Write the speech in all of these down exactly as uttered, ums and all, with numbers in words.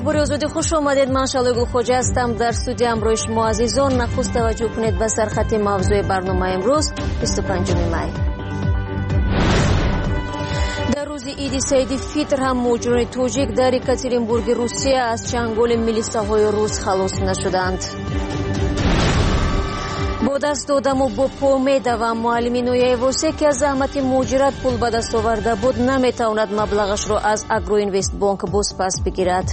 اخبار آزادی خوش آمدید. من شالوی گلخوجه هستم. در استودیو همراه شما عزیزان نخست توجه کنید به سرخط موضوع برنامه امروز بیست و پنجم می. در روز عید سعید فطر هم مهاجران توجیک در یکاترینبورگ روسیه از چنگال میلیساهای روس خلاص نشدند. با دست دادم و با پا میدوم معلمی نویای واسه که از زحمت مهاجرت پول به دست آورده بود نمیتواند مبلغش را از اگرو اینوست بانک باز پس بگیرد.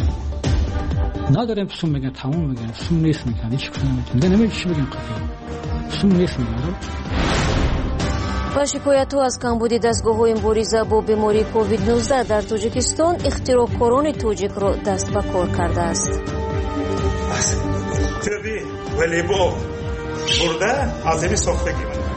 ندارم سوم بگن تمام بگن سوم نیست میگن هیچ کاری نمیتونن نمیگن چی بگن قضیه سوم نیست میگن. با شکایت ها از کمبود دستگاه های مبارزه با بیماری کووید نوزده در تاجیکستان اختراعکاران توجیک را دست به کار کرده است. ولی با برده آزادی ساختگی من.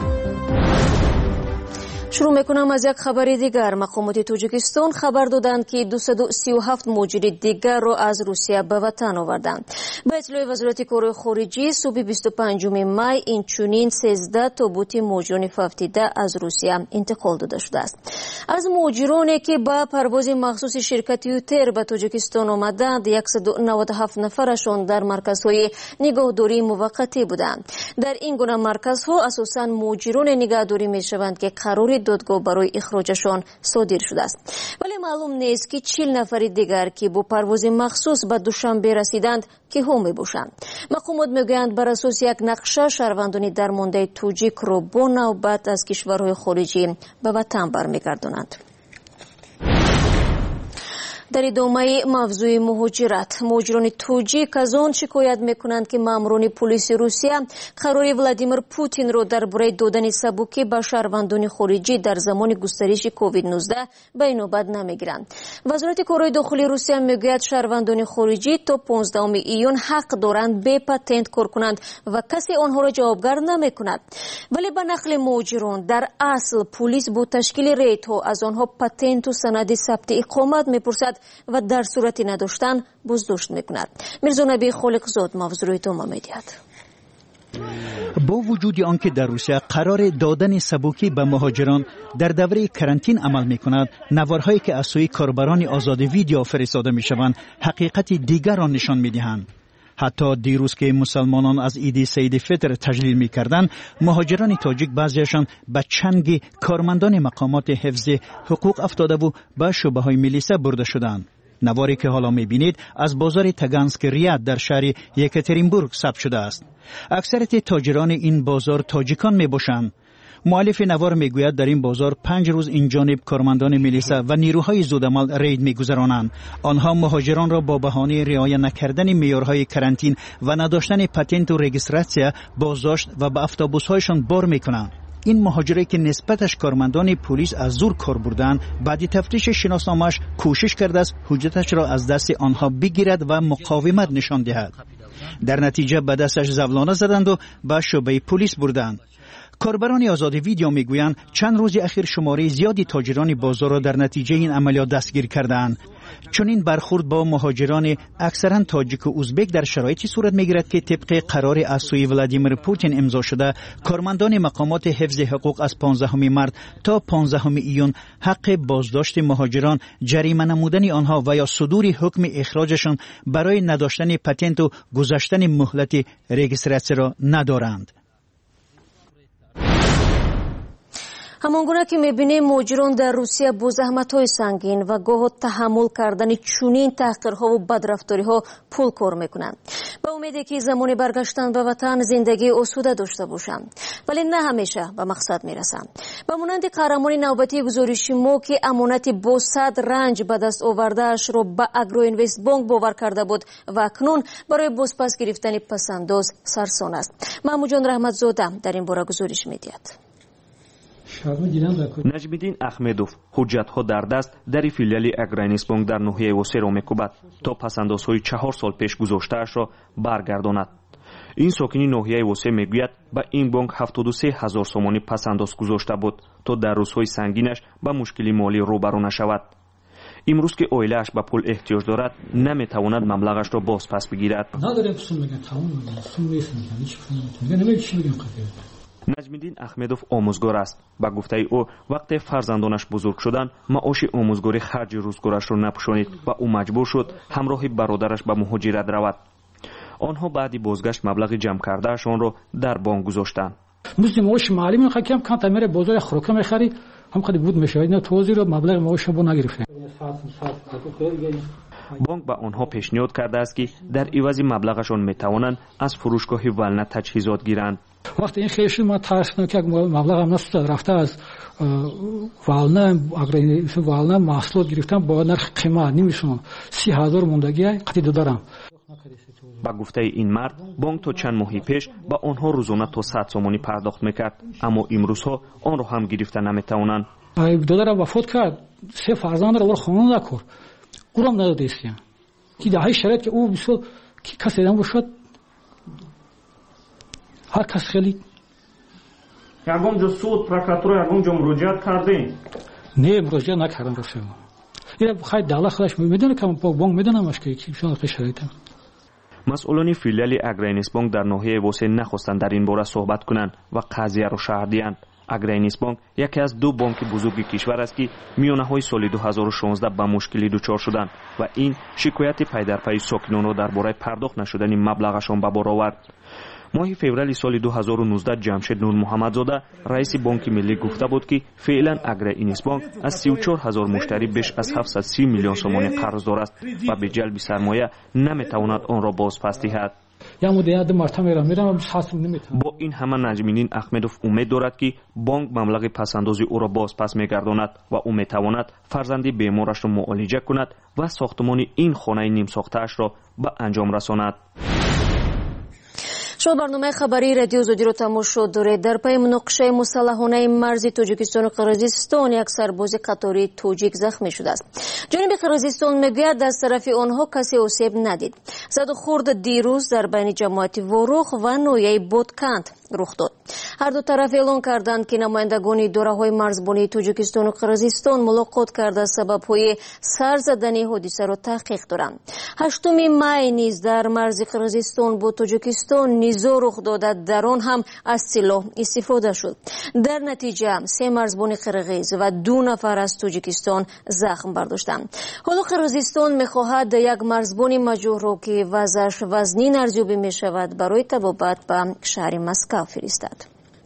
شروع میکنم از یک خبر دیگر. مقامات تاجیکستان خبر دادند که دویست و سی و هفت مهاجر دیگر را از روسیه به وطن آوردند. به اطلاع وزارت کارهای خارجه صبح بیست و پنجم می این چنین سیزده تابوت مهاجران فوتیده از روسیه انتقال داده شده است. از مهاجرانی که با پرواز مخصوص شرکت یوتر به تاجیکستان آمدند صد و نود و هفت نفرشان در مرکزهای نگهداری موقتی بودند. در این گونه مرکزها اساساً مهاجران نگهداری میشوند که قرار دادگاه برای اخراجشان صادر شده است. ولی معلوم نیست که چهل نفر دیگر که با پرواز مخصوص به دوشنبه رسیدند که هم می باشند. مقامات میگویند بر اساس یک نقشه شهروندان درمانده توجیک را با نوبت از کشورهای خارجی به وطن برمیگردانند. در ادامه موضوع مهاجرت، مهاجران توجیک از آن شکایت میکنند که ماموران پلیس روسیه قرار ولادیمیر پوتین را درباره دادن سبوکی به شهروندان خارجی در زمان گسترش کووید نوزده به نوبت نمیگیرند. وزارت کارهای داخلی روسیه میگوید شهروندان خارجی تا پانزدهم ایون حق دارند به پتنت کار کنند و کسی آنها را جوابگر نمیکند. ولی به نقل مهاجران در اصل پلیس با تشکیل ریتها از آنها پتنت و سند ثبت اقامت میپرسد و در صورت نداشتن بازداشت میکند. میرزا نبی خالقزاد موضوع ادامه میدهد. با وجود آنکه در روسیه قرار دادن سبوکی به مهاجران در دوره کرانتین عمل میکند، نوارهایی که از سوی کاربران آزاد ویدیو فرستاده میشوند حقیقت دیگر را نشان میدهند. حتی دیروز که مسلمانان از عید سعید فطر تجلیل می‌کردند، مهاجران تاجیک بعضیشان به چنگ کارمندان مقامات حفظ حقوق افتاده و به شبهه‌های میلیسا برده شدند. نواری که حالا می‌بینید از بازار تگانسک ریاد در شهر یکاترینبورگ ثبت شده است. اکثریت تاجران این بازار تاجیکان میباشند. مؤلف نوار میگوید در این بازار پنج روز این جانب کارمندان میلیسا و نیروهای زودعمل رید میگذرانند. آنها مهاجران را با بهانه رعایت نکردن معیارهای کرانتین و نداشتن پتنت و رجیستراسیون بازداشت و به اتوبوس‌هایشان بار میکنند. این مهاجری که نسبتش کارمندان پلیس از زور کار بردند، بعد تفتیش شناسنامه‌اش کوشش کرده است حجتش را از دست آنها بگیرد و مقاومت نشان دهد. در نتیجه به دستش زولانه زدند و به شعبه پلیس بردند. کاربران آزاد ویدیو میگویند چند روز اخیر شماره زیادی تاجران بازار را در نتیجه این عملیات دستگیر کردند. چون این برخورد با مهاجران اکثرا تاجیک و ازبک در شرایطی صورت میگیرد که طبق قرار از سوی ولادیمیر پوتین امضا شده، کارمندان مقامات حفظ حقوق از پانزدهم مارس تا پانزدهم ایون حق بازداشت مهاجران، جریمه نمودن آنها و یا صدور حکم اخراجشان برای نداشتن پتنت و گذاشتن مهلت رجیستراسیون را ندارند. همانگونه که میبینیم مهاجران در روسیه با زحمت‌های سنگین و گاه تحمل کردن چنین تحقیرها و بدرفتاری‌ها پول کار میکنند. با امیدی که زمان برگشتن به وطن زندگی آسوده داشته باشند، ولی نه همیشه به مقصد میرسند. به مانند قهرمان نوبتی گزارش ما که امانت با صد رنج به دست آورده‌اش را به اگرو اینوست بانک باور کرده بود و اکنون برای بازپس گرفتن پسنداز سرسان است. محمود جان رحمتزاده در این باره گزارش میدهد. نجم‌الدین احمدوف حجت‌ها در دست در فیلیال اگرو اینوست بانک در ناحیه واسه را می‌کوبد تا پسندازهای چهار سال پیش گذاشته‌اش را برگرداند. این ساکنی ناحیه واسه میگوید به این بانک هفتاد و سه هزار سومانی پسنداز گذاشته بود تا در روزهای سنگینش به مشکلی مالی روبرو نشود. امروز که اویله‌اش به پول احتیاج دارد نمی‌تواند مبلغش را باز پس بگیرد. نداره پول میگن تمام میگن پول نیست میگن هیچ پول نمیتونه میگن نمیشه میگن قضیه نجم‌الدین احمدوف آموزگار است. با گفته او وقتی فرزندانش بزرگ شدند معاش آموزگاری خرج روزگارش را نپوشانید و او مجبور شد همراه برادرش به مهاجرت رود. آنها بعدی بازگشت مبلغ جمع کردهشان را در بانک گذاشتند. مثل معاش معلم خاکم کانت میره بازار خوراک میخری هم خیلی بود میشه اینا توزیع رو مبلغ معاش رو نگرفته. بانک به آنها پیشنهاد کرده است که در عوض مبلغشان میتوانند از فروشگاه ولنت تجهیزات گیرند. وقتی این خیلی ما ترسناک که مبلغ هم نسوزد رفته از ولنت اگر ولنت محصولات گرفتن با نرخ قیمت نمیشون سی هزار موندگی قطعی دارم. با گفته این مرد بانک تا چند ماهی پیش با آنها روزانه تا صد سومانی پرداخت میکرد، اما امروزها آن را هم گرفته نمیتوانند. دادرم وفات کرد، سه فرزند را خانه نکرد، او را هم نداده استیم که در های شرایط که او بسیار که کسی دم باشد هر کس خیلی یکم جو سود پروکراتور یکم جو مراجعت کردین؟ نه مراجعت نکردم راسته ما این خیلی دولت خودش میدونه که بانک میدونمش که چون شرایط مسئولان فیلیال اگرینیس بانک در ناحیه واسه نخواستند در این باره صحبت کنند و قضیه را شرح دهند. اگرینیس بانک یکی از دو بانک بزرگ کشور است که میانه‌های سال دو هزار و شانزده به مشکلی دچار شدند و این شکایت پی در پی ساکنان را درباره پرداخت نشدن مبلغشان به بار آورد. ماه فوریه سال دو هزار و نوزده جمشید نور محمدزاده رئیس بانک ملی گفته بود که فعلا اگرینیس بانک از سی و چهار هزار مشتری بیش از هفتصد و سی میلیون سومانی قرضدار است و به جلب سرمایه نمیتواند آن را بازپس دهد. با این همه نجم‌الدین احمدوف امید دارد که بانک مبلغ پسندازی او را بازپس میگرداند و او میتواند فرزند بیمارش را معالجه کند و ساختمان این خانه نیم ساخته‌اش را به انجام رساند. شما برنامه خبری رادیو زودی رو تماشا دارید. در پی مناقشه مسلحانه مرزی تاجیکستان و قرقیزستان یک سرباز قطاری تاجیک زخمی شده است. جانب قرقیزستان میگوید از طرف آنها کسی آسیب ندید. زد و خورد دیروز در بین جماعت واروخ و نویه بودکند رخ داد. هر دو طرف اعلان کردند که نمایندگان اداره‌های مرزبانی تاجیکستان و قرقیزستان ملاقات کرده سبب‌های سر زدن حادثه را تحقیق دارند. هشتم می نیز در مرز قرقیزستان با تاجیکستان نیزا رخ داده، در آن هم از سلاح استفاده شد. در نتیجه سه مرزبان قرقیز و دو نفر از تاجیکستان زخم برداشتند. حالا قرقیزستان می‌خواهد یک مرزبان مجروح را که وضعش وزنی ارزیابی می‌شود برای طبابت به شهر مسکو فرستد.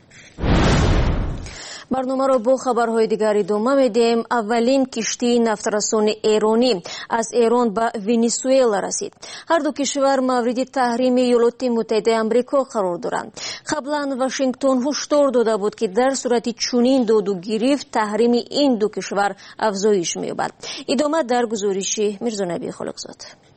برنامه را با خبرهای دیگر ادامه میدیم. اولین کشتی نفترسان ایرانی از ایران به ونزوئلا رسید. هر دو کشور مورد تحریم ایالات متحده آمریکا قرار دارند. قبلا واشنگتن هشدار داده بود که در صورت چنین داد و گرفت تحریم این دو کشور افزایش می‌یابد. ادامه در گزارش میرزانبی خالقزاد.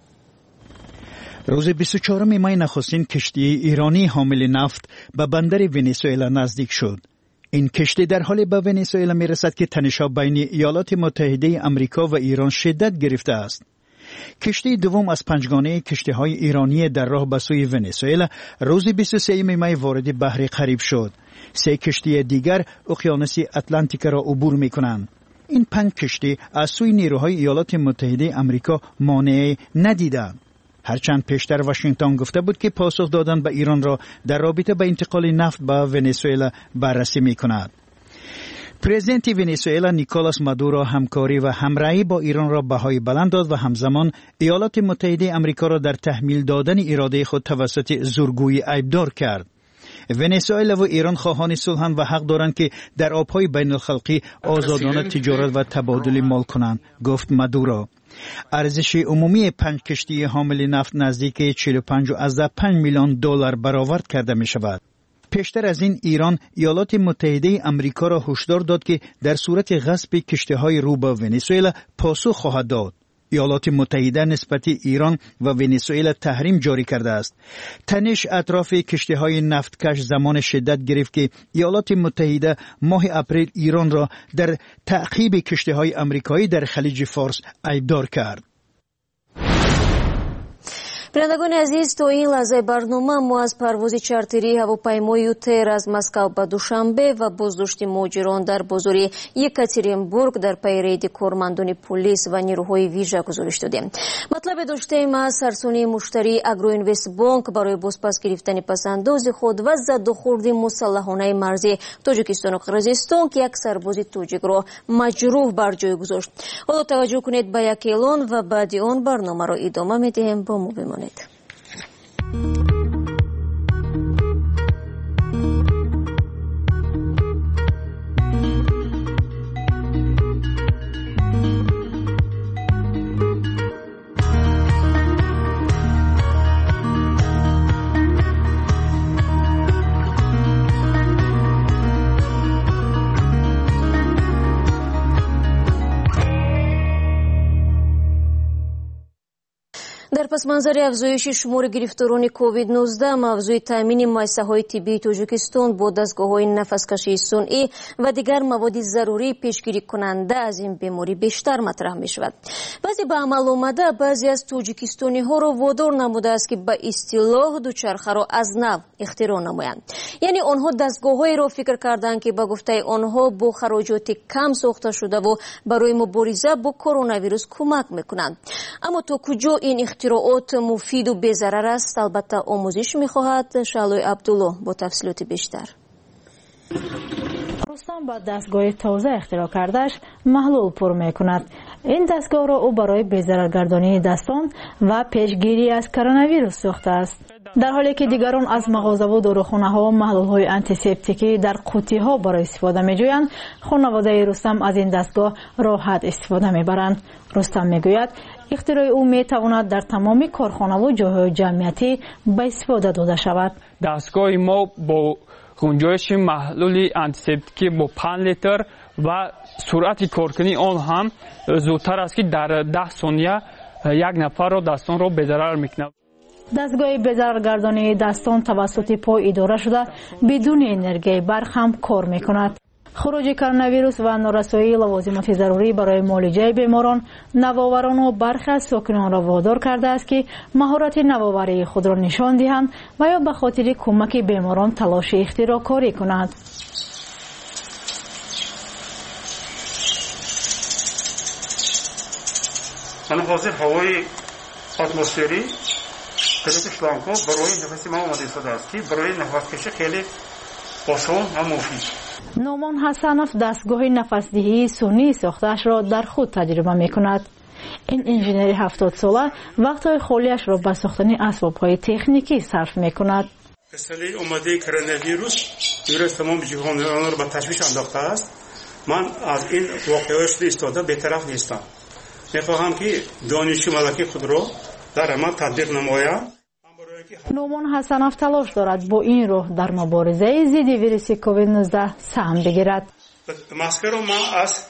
روز بیست و چهارم می نخستین کشتی ایرانی حامل نفت به بندر ونزوئلا نزدیک شد. این کشتی در حال به ونزوئلا می رسد که تنش‌ها بین ایالات متحده آمریکا و ایران شدت گرفته است. کشتی دوم از پنجگانه کشتی‌های ایرانی در راه به سوی ونزوئلا روز بیست و سوم می وارد بحر کریب شد. سه کشتی دیگر اقیانوس اتلانتیک را عبور می کنند. این پنج کشتی از سوی نیروهای ایالات متحده آمریکا مانع ندیدند. هرچند پیشتر واشنگتن گفته بود که پاسخ دادن به ایران را در رابطه با انتقال نفت به ونزوئلا بررسی می کند. پرزیدنت ونزوئلا نیکولاس مادورو همکاری و همراهی با ایران را بهای بلند داد و همزمان ایالات متحده آمریکا را در تحمیل دادن اراده خود توسط زورگویی عیبدار کرد. ونزوئلا و ایران خواهان صلح‌اند و حق دارند که در آبهای بین الخلقی آزادانه تجارت و تبادل مال کنند، گفت مادورو. ارزش عمومی پنج کشتی حامل نفت نزدیک چهل و پنج و پنج میلیون دلار برآورد کرده می شود. پیشتر از این ایران ایالات متحده آمریکا را هشدار داد که در صورت غصب کشتی‌های رو به ونزوئلا پاسخ خواهد داد. ایالات متحده نسبت ایران و ونزوئلا تحریم جاری کرده است. تنش اطراف کشتی‌های نفتکش زمان شدت گرفت که ایالات متحده ماه اپریل ایران را در تعقیب کشتی‌های آمریکایی در خلیج فارس عیبدار کرد. بینندگان عزیز، تا این لحظه برنامه ما از پرواز چارتری هواپیمای یوتر از مسکو به دوشنبه و بازداشت مهاجران در بازار یکاترینبورگ در پی رید کارمندان پلیس و نیروهای ویژه گزارش دادیم. مطلب داشته ما سرسونی مشتری اگرو اینوست بانک برای بازپس گرفتن پسنداز خود و زدوخورد مسلحانه مرزی تاجیکستان و قرقیزستان که یک سرباز تاجیک را مجروح بر جای گذاشت. حالا توجه کنید به یک اعلان و بعد آن برنامه را ادامه میدهیم. با ما بمانید. در پس منظر افزایش شمار گرفتاران کووید نوزده، موضوع تامین مایسه‌های طبی تاجیکستان با دستگاه‌های نفس‌کشی صنعی و دیگر مواد ضروری پیشگیری کننده از این بیماری بیشتر مطرح می‌شود. بعضی به عمل آمده بعضی از تاجیکستانی‌ها را وادار نموده است که به اصطلاح دوچرخه را از نو اختراع نمایند. یعنی آنها دستگاه‌هایی را فکر کردند که به گفته آنها با خراجات کم ساخته شده و برای مبارزه با کرونا ویروس کمک می‌کنند. اما تا کجا این اختراعات مفید و بی‌ضرر است؟ البته آموزش می‌خواهد. شالوی عبدالله با تفصیلات بیشتر. رستم با دستگاه تازه اختراع کردهش محلول پر می‌کند. این دستگاه را او برای بی‌ضررگردانی دستان و پیشگیری از کرونا ویروس ساخته است. در حالی که دیگران از مغازه و داروخانه‌ها محلول‌های آنتیسپتیکی در قوطی‌ها برای استفاده می‌جویند، خانواده رستم از این دستگاه راحت استفاده می‌برند. رستم می‌گوید اختراع او می‌تواند در تمام کارخانه و جاهای جمعیتی به استفاده داده شود. دستگاه ما با گنجایش محلول آنتیسپتیکی با پنج لیتر و سرعت کارکنی آن هم زودتر است که در ده ثانیه یک نفر را دستان را بی‌ضرر می‌کند. دستگاه بی‌ضررگردانی دستان توسط پا اداره شده بدون انرژی برق هم کار می‌کند. خروج کرونا ویروس و نارسایی لوازمات ضروری برای معالجه بیماران، نوآوران و برخی از ساکنان را وادار کرده است که مهارت نوآوری خود را نشان دهند و یا به خاطر کمک بیماران تلاش اختراع‌کاری کنند. من حاضر هوای اتمسفری کلیک شلانکو برای نفس ما آماده شده است که برای نفس کشی خیلی آسان و مفید. نومان حسنف دستگاه نفسدهی صنعی ساخته‌اش را در خود تجربه می‌کند. این انجینر هفتاد ساله وقت‌های خالیش را به ساختن اسباب‌های تکنیکی صرف می‌کند. مسئله اومده کرونا ویروس ویروس تمام جهان را به تشویش انداخته است. من از این واقعیت ایستاده بی‌طرف نیستم. می‌خواهم که دانش ملکی خود را در عمل تطبیق نمایم. نومان حسنف تلاش دارد با این راه در مبارزه ضد ویروس کووید نوزده سهم بگیرد. ماسک را ما از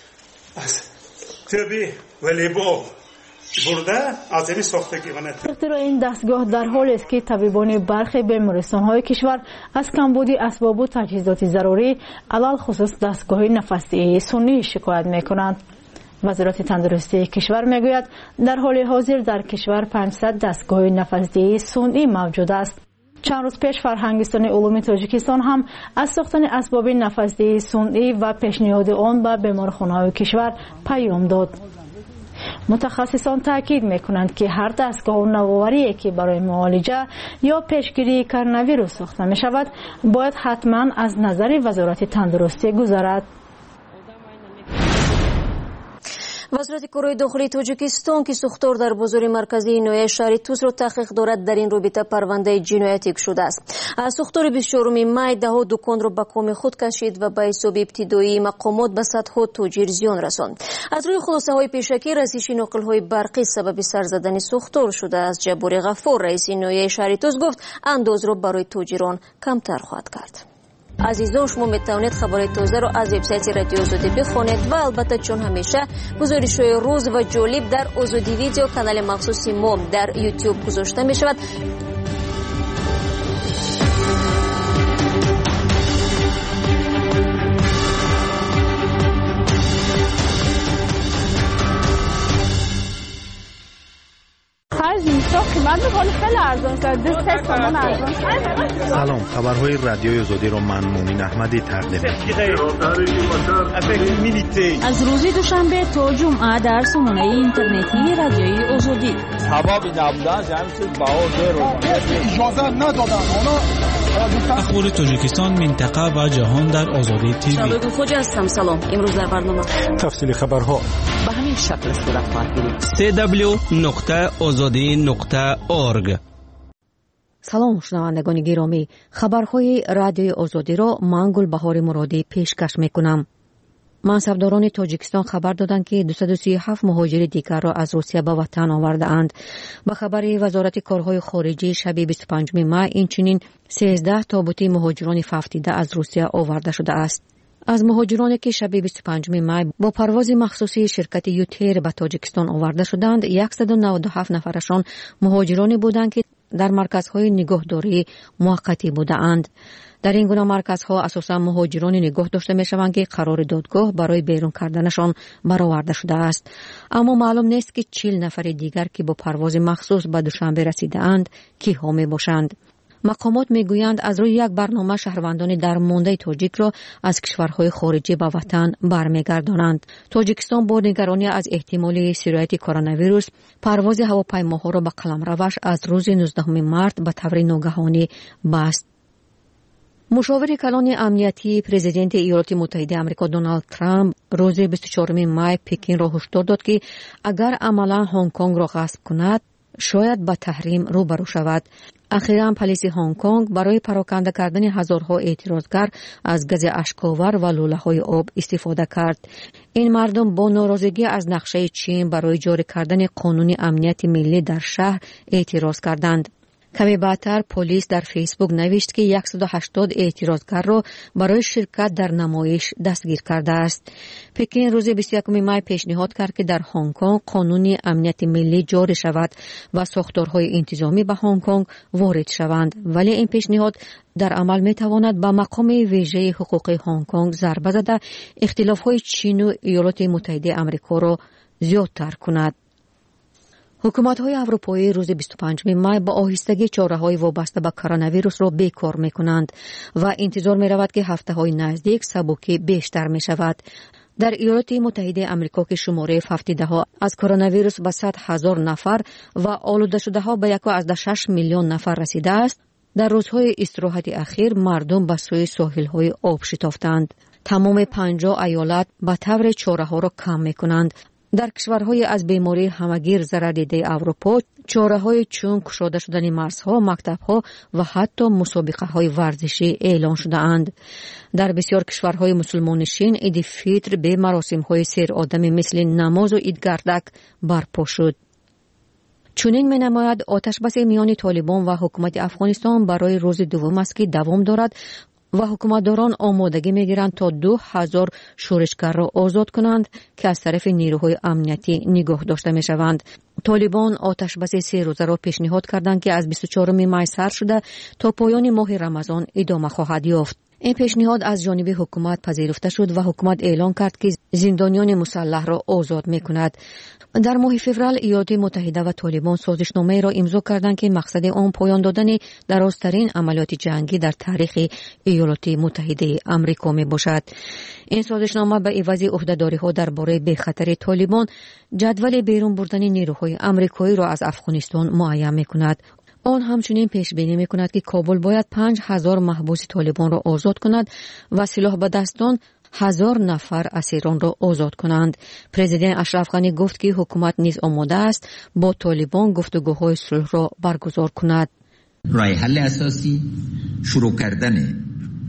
طبی ولیبال برده از این ساختگی و نت. اختراع این دستگاه در حالی است که طبیبان برخی بیمارستان‌های کشور از کمبودی اسباب و تجهیزات ضروری علل خصوص دستگاه نفسدهی صنعی شکایت می‌کنند. وزارت تندرستی کشور میگوید در حال حاضر در کشور پانصد دستگاه نفسدهی صنعی موجود است. چند روز پیش فرهنگستان علوم تاجیکستان هم از ساختن اسباب نفسدهی صنعی و پیشنهاد آن به بیمارخانه‌های کشور پیام داد. متخصصان تاکید میکنند که هر دستگاه و نوآوری که برای معالجه یا پیشگیری کرونا ویروس ساخته می شود باید حتما از نظر وزارت تندرستی گذرد. وزارت کارهای داخلی تاجیکستان که سوختار در بازار مرکزی نویه شهر توس را تحقیق دارد در این رابطه پرونده جنایتی شده است. از سوختار بیست و چهارم می ده دکان را به کام خود کشید و به حساب ابتدایی مقامات به صدها تاجر زیان رساند. از روی خلاصه های پیشکی رسیدگی ناقل های برقی سبب سر زدن سوختار شده است. جبار غفور رئیس نویه شهر توس گفت انداز را برای تاجران کمتر خواهد کرد. عزیزان، شما میتوانید خبر تازه را از وبسایت رادیو آزادی بخوانید و البته چون همیشه گزارش‌های روز و جالب در آزادی ویدیو کانال مخصوص ما در یوتیوب گذاشته می شود. از میساخت قیمت میکنه خیلی ارزان شد. دو سه تومن ارزان شد. سلام، خبرهای رادیوی آزادی را من مومین احمدی تقدیم می‌کنم. از روز دوشنبه تا جمعه در سامانه اینترنتی رادیوی آزادی. حبابی نبودن جمع شد باور رو اجازه ندادن. اخبار تاجیکستان، منطقه و جهان در آزادی تیوی. شبکه خوج هستم. سلام. امروز در برنامه تفصیل خبرها به همین شکل صورت خواهد گرفت. سی دبلیو نقطه آزادی نقطه اورگ. سلام شنوندگان گرامی، خبرهای رادیوی آزادی را من گلبهار مرادی پیشکش میکنم. منصبداران تاجیکستان خبر دادند که دویست و سی و هفت مهاجر دیگر را از روسیه به وطن آورده اند. به خبر وزارت کارهای خارجه شب بیست و پنجم می اینچنین سیزده تابوت مهاجران ففتیده از روسیه آورده شده است. از مهاجرانی که شب بیست و پنجم می با پرواز مخصوصی شرکت یوتیر به تاجیکستان آورده شدند، صد و نود و هفت نفرشان مهاجرانی بودند که در مرکزهای نگهداری موقتی بودند. در این گونه مرکزها اساساً مهاجران نگاه داشته میشوند که قرار دادگاه برای بیرون کردنشان برآورده شده است. اما معلوم نیست که چهل نفر دیگر که با پرواز مخصوص به دوشنبه رسیده اند کیها می باشند. مقامات میگویند از روی یک برنامه شهروندان درمانده تاجیک را از کشورهای خارجی به وطن برمیگردانند. تاجیکستان با نگرانی از احتمال سرایت کرونا ویروس پرواز هواپیماها را به قلمروش از روز نوزدهم مارس به طور ناگهانی بست. مشاور کلان امنیتی پرزیدنت ایالات متحده آمریکا دونالد ترامپ روز بیست و چهارم می پکین را هشدار داد که اگر عملا هنگ کنگ را غصب کند شاید به تحریم روبرو شود. اخیراً پلیس هنگ کنگ برای پراکنده کردن هزارها اعتراضگر از گاز اشک‌آور و لوله‌های آب استفاده کرد. این مردم با ناراضگی از نقشه چین برای جاری کردن قانون امنیت ملی در شهر اعتراض کردند. کمی بعدتر پلیس در فیسبوک نوشت که صد و هشتاد اعتراضگر را برای شرکت در نمایش دستگیر کرده است. پکین روز بیست و یکم می پیشنهاد کرد که در هنگ کنگ قانون امنیت ملی جاری شود و ساختارهای انتظامی به هنگ کنگ وارد شوند، ولی این پیشنهاد در عمل می تواند به مقام ویژه حقوق هنگ کنگ ضربه زده اختلافهای چین و ایالات متحده آمریکا را زیادتر کند. حکومت‌های اروپایی روز بیست و پنجم می با آهستگی چاره‌های وابسته به کرونا ویروس را بیکار می‌کنند و انتظار می‌رود که هفته‌های نزدیک سبکی بیشتر می‌شود. در ایالات متحده آمریکا که شماره هفتیده‌ها از کرونا ویروس به صد هزار نفر و آلوده شده‌ها به یک و از شش میلیون نفر رسیده است، در روزهای استراحت اخیر مردم به سوی ساحل‌های آب شتافتند. تمام پنجاه ایالت به طور چاره‌ها را کم می‌کنند. در کشورهای از بیماری همگیر ضرر دیده اروپا چاره‌های چون گشوده شدن مرزها، مکتب‌ها و حتی مسابقه‌های ورزشی اعلان شده‌اند. در بسیار کشورهای مسلمان نشین عید فطر به مراسم‌های سیر آدمی مثل نماز و عید گردک برپا شد. چنین می‌نماید آتش بس میان طالبان و حکومت افغانستان برای روز دوم است که دوام دارد و حکومتداران آمادگی می‌گیرند تا دو هزار شورشگر را آزاد کنند که از طرف نیروهای امنیتی نگاه داشته می‌شوند. طالبان آتش بس سه روزه را پیشنهاد کردند که از بیست و چهارم می سر شده تا پایان ماه رمضان ادامه خواهد یافت. این پیشنهاد از جانب حکومت پذیرفته شد و حکومت اعلام کرد که زندانیان مسلح را آزاد می‌کند. در ماه فوریه ایالات متحده و طالبان سازشنامه را امضا کردند که مقصد آن پایان دادن درازترین عملیات جنگی در تاریخ ایالات متحده آمریکا میباشد. این سازشنامه به عوض عهده‌داری‌ها درباره بی‌خطری طالبان جدول بیرون بردن نیروهای آمریکایی را از افغانستان معین می‌کند. آن همچنین پیش بینی می‌کند که کابل باید پنج هزار محبوس طالبان را آزاد کند و سلاح به دستان هزار نفر اسیران را آزاد کنند. پرزیدنت اشرف غنی گفت که حکومت نیز آماده است با طالبان گفتگوهای صلح را برگزار کند. راه حل اساسی شروع کردن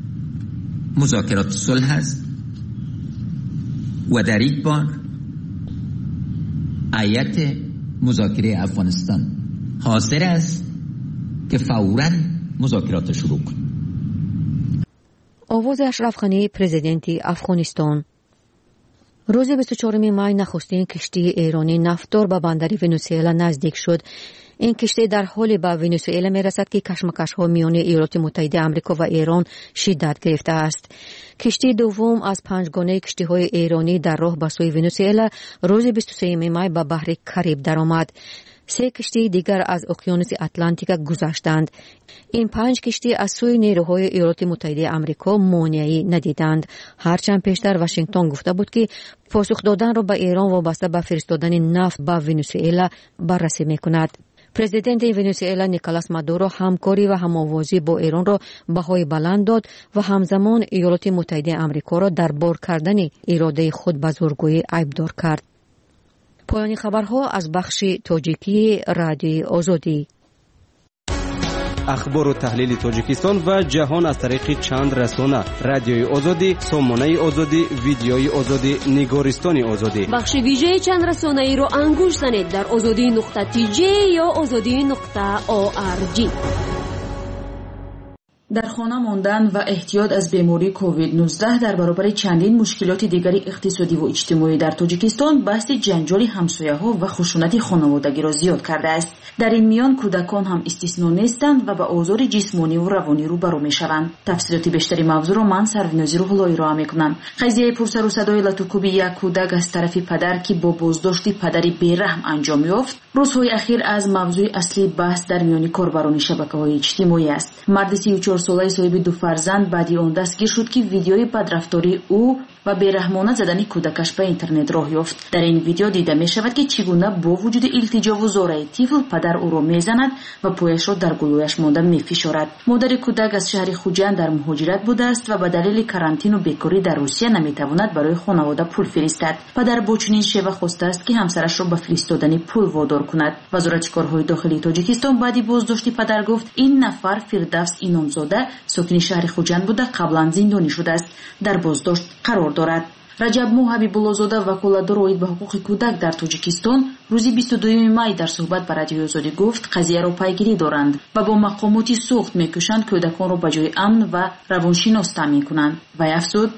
مذاکرات صلح است و در یک بار هیئت مذاکره افغانستان حاضر است که فوراً مذاکرات شروع کند. آواز اشرف غنی پرزیدنت افغانستان. روز بیست و چهارم می نخستین کشتی ایرانی نفتدار به بندر ونزوئلا نزدیک شد. این کشتی در حال به ونزوئلا می رسد که کشمکش‌ها میان ایالات متحده آمریکا و ایران شدت گرفته است. کشتی دوم از پنجگانه کشتی‌های ایرانی در راه به سوی ونزوئلا روز بیست و سوم می به بحر کریب درآمد. سه کشتی دیگر از اقیانوس اتلانتیک گذشتند. این پنج کشتی از سوی نیروهای ایالات متحده آمریکا مانعی ندیدند، هرچند پیشتر واشنگتن گفته بود که پاسخ دادن را به ایران وابسته به فرستادن نفت به ونزوئلا بررسی میکند. پرزیدنت ونزوئلا نیکولاس مادورو همکاری و هماوازی با ایران را بهای بلند داد و همزمان ایالات متحده آمریکا را در بار کردن اراده خود به زورگویی عیبدار کرد. پایان خبرها از بخش تاجیکی رادیوی آزادی. اخبار و تحلیل تاجیکستان و جهان از طریق چند رسانه: رادیوی آزادی، سامانه آزادی، ویدیوی آزادی، نگارستان آزادی. بخش ویژه چند رسانه ای را انگوش زنید در آزادی نقطه تی جی یا آزادی نقطه او آر جی. در خانه ماندن و احتیاط از بیماری کووید نوزده در برابر چندین مشکلات دیگری اقتصادی و اجتماعی در تاجیکستان بحث جنجال همسایه‌ها و خشونت خانوادگی را زیاد کرده است. در این میان کودکان هم استثنا نیستند و به آزار جسمانی و روانی روبرو میشوند. تفصیلات بیشتری موضوع را من سروینازی روح‌اللهی را میکنم. قضیه پرسر و صدای لطوکوبی یک کودک از طرف پدر که با بازداشت پدری بیرحم انجام یافت، روزهای اخیر از موضوع اصلی بحث در میان کاربران شبکه‌های اجتماعی است. مرد سی و چهار ساله صاحب دو فرزند بعدی آن دستگیر شد که ویدیوی بدرفتاری او و بیرحمانه زدن کودکش به اینترنت راه یافت. در این ویدیو دیده می شود که چگونه با وجود التجا و زارای طفل پدر او را میزند و پایش را در گلویش مانده میفشارد. مادر کودک از شهر خوجند در مهاجرت بوده است و به دلیل کرانتین و بیکاری در روسیه نمیتواند برای خانواده پول فرستد. پدر با چنین شیوه خواسته است که همسرش را به فرستادن پول وادار کند. وزارت کارهای داخلی تاجیکستان بعدی بازداشت پدر گفت این نفر فردوس اینامزاده ساکن شهر خوجند بوده قبلا زندانی شده است، در بازداشت قرار دارد. رجب مو حبیب‌الله‌زاده وکالتدار اوید به حقوق کودک در تاجیکستان روزی بیست و دوم می در صحبت با رادیوی آزادی گفت قضیه را پیگیری دارند و با مقامات سوخت میکشند کودکان را به جای امن و روانشناس تامین کنند. و افزود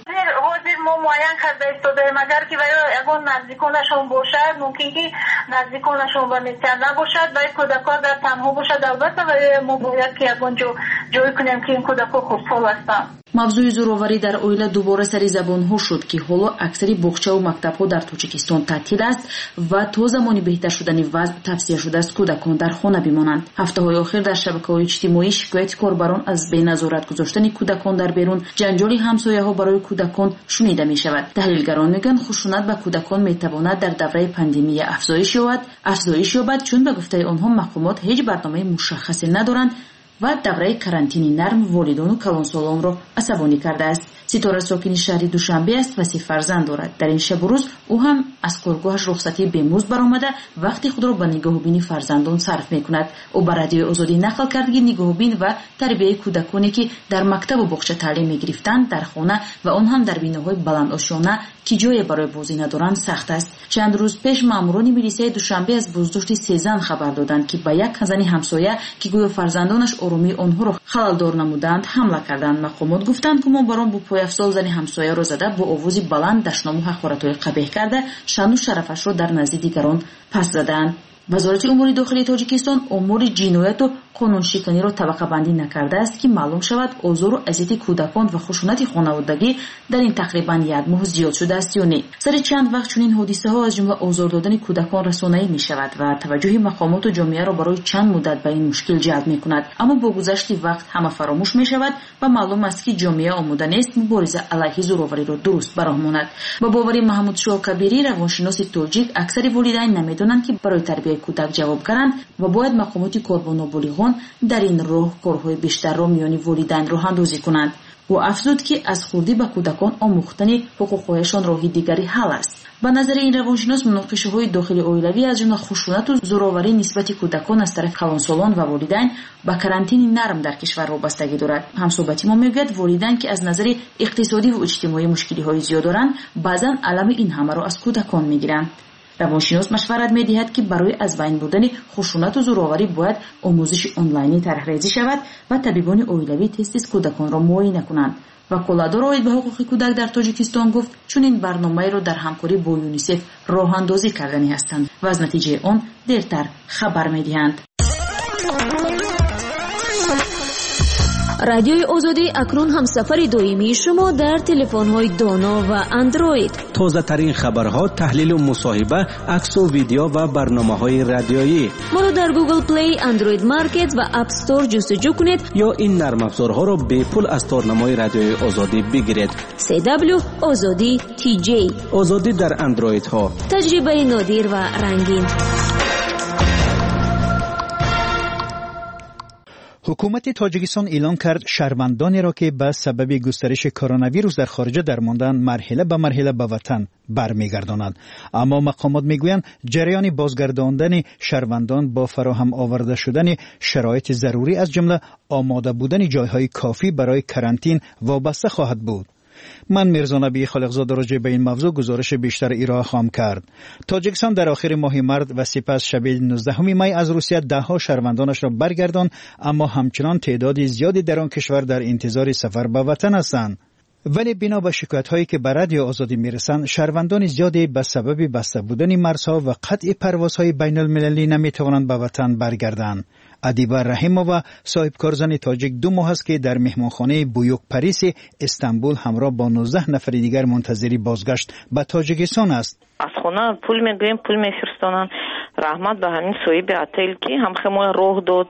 ما معین کرده ایستادیم اگر که اگر نزدیکانشون باشد ممکن که نزدیکانشون به میتر نباشد و کودکان در تنها باشد البته و ما باید که اگر جو جوی کنیم که این کودکان خوشحال هستند. موضوع زوراوری در اویله دوباره سری زبان ها شد که حالا اکثری باغچه و مکتب ها در تاجیکستان تعطیل است و تا زمانی بهتر شدن وضع توصیه شده است کودکان در خانه بمانند. هفته های اخیر در شبکه‌های اجتماعی شکایت کاربران از بی‌نظارت گذاشتن کودکان در بیرون، جنجال همسایه ها برای کودکان شنیده می شود. تحلیلگران میگن خشونت به کودکان می تواند در دوره پاندمی افزایش یابد افزایش یابد چون به گفته آنها مقامات هیچ برنامه مشخصی ندارند و دوره کرانتینی نرم والدان و کلانسالان را عصبانی کرده است. ستاره ساکن شهر دوشنبه است و سه فرزند دارد. در این شب و روز او هم از کارگاهش رخصتی بمزد برآمده وقتی خود را به نگاهبینی فرزندان صرف میکند. او به رادیوی آزادی نقل کرد که نگاهبین و تربیت کودکانی که در مکتب و باغچه تعلیم میگرفتند در خانه و آن هم در بیناهای بلند آشیانه که جای برای بازی ندارند سخت است. چند روز پیش ماموران ملیسای دوشنبه از بازداشت سه زن خبر دادند که به یک زن همسایه که گویا فرزندانش آرامی آنها را خلل‌دار نمودند حمله کردند. مقامات گفتند که ماموران با پای افسال زن همسایه را زده با آوازی بلند دشنام و حقارت‌های قبیح کرده شأن و شرفش را در نزد دیگران پس زدند. وزارت امور داخلی تاجیکستان امور جنایت و قانون شکنی را طبقه بندی نکرده است که معلوم شود آزار و اذیت کودکان و خشونت خانوادگی در این تقریبا یک ماه زیاد شده است یا نه. سر چند وقت چنین حادثه ها از جمله آزار دادن کودکان رسانه‌ای می شود و توجه مقامات و جامعه را برای چند مدت به این مشکل جلب می کند، اما با گذشت وقت همه فراموش می شود و معلوم است که جامعه آماده نیست مبارزه علیه زوراوری را درست براه ماند. با باور محمود شاه کبیری روانشناس تاجیک اکثر والدین نمیدانند که برای تربیت کودک جوابگرند و باید مقامات کاربان و بالغان در این راه کارهای بیشتر را میان والدین راه اندازی کنند. و افزود که از خوردی به کودکان آموختن حقوقهایشان راهی دیگری حل است. به نظر این روانشناس مناقشه‌های داخلی اویلوی از جمله خشونت و زوراوری نسبت کودکان از طرف کلانسالان و والدین با کرانتین نرم در کشور وابستگی دارد. همصحبتی ما میگوید والدین که از نظر اقتصادی و اجتماعی مشکلی‌های زیاد دارند بعضاً علم این همه را از کودکان میگیرند. روانشناس مشورت می‌دهد که برای از بین بردن خشونت و زوراوری باید آموزش آنلاینی طرح‌ریزی شود و طبیبان اویلوی تست کودکان را معاینه کنند. وکالتدار اوید به حقوق کودک در تاجیکستان گفت چون این برنامه را در همکاری با یونیسف راه اندازی کردنی هستند و از نتیجه آن دیرتر خبر می‌دهند. رادیوی آزادی اکنون همسفر دائمی شما در تلفن‌های دانا و اندروید. تازه ترین خبرها، تحلیل و مصاحبه، عکس و ویدیو و برنامه‌های رادیویی. ما رو در گوگل پلی، اندروید مارکت و اپ استور جستجو کنید یا این نرم افزارها را به پول از تارنمای رادیوی آزادی بگیرید. سی دبلیو آزادی تی جی. آزادی در اندروید ها. تجربه نادر و رنگین. حکومت تاجیکستان اعلام کرد شهروندانی را که به سبب گسترش کرونا ویروس در خارج درماندن مرحله به مرحله به وطن برمیگرداند. اما مقامات میگویند جریان بازگرداندن شهروندان با فراهم آورده شدن شرایط ضروری از جمله آماده بودن جایهای کافی برای کرانتین وابسته خواهد بود. من میرزا نبی خالقزاده راجع به این موضوع گزارش بیشتر ارائه خواهم کرد. تاجیکستان در آخر ماه مارس و سپس شب نوزدهم می از روسیه ده ها شهروندانش را برگردان، اما همچنان تعداد زیادی در آن کشور در انتظار سفر به وطن هستند. ولی بنا به شکایت‌هایی که به رادیو آزادی میرسند، شهروندان زیادی به سبب بسته بودن مرزها و قطع پروازهای بین المللی نمیتوانند به وطن برگردند. ادیبه رحیمووا صاحب کارزن تاجیک دو ماه است که در مهمانخانه بویوک پاریس استانبول همراه با نوزده نفر دیگر منتظری بازگشت به تاجیکستان است. از خونه پول میگویم، پول میفرستانن. رحمت به همین صاحب اتل که هم خمو راه داد،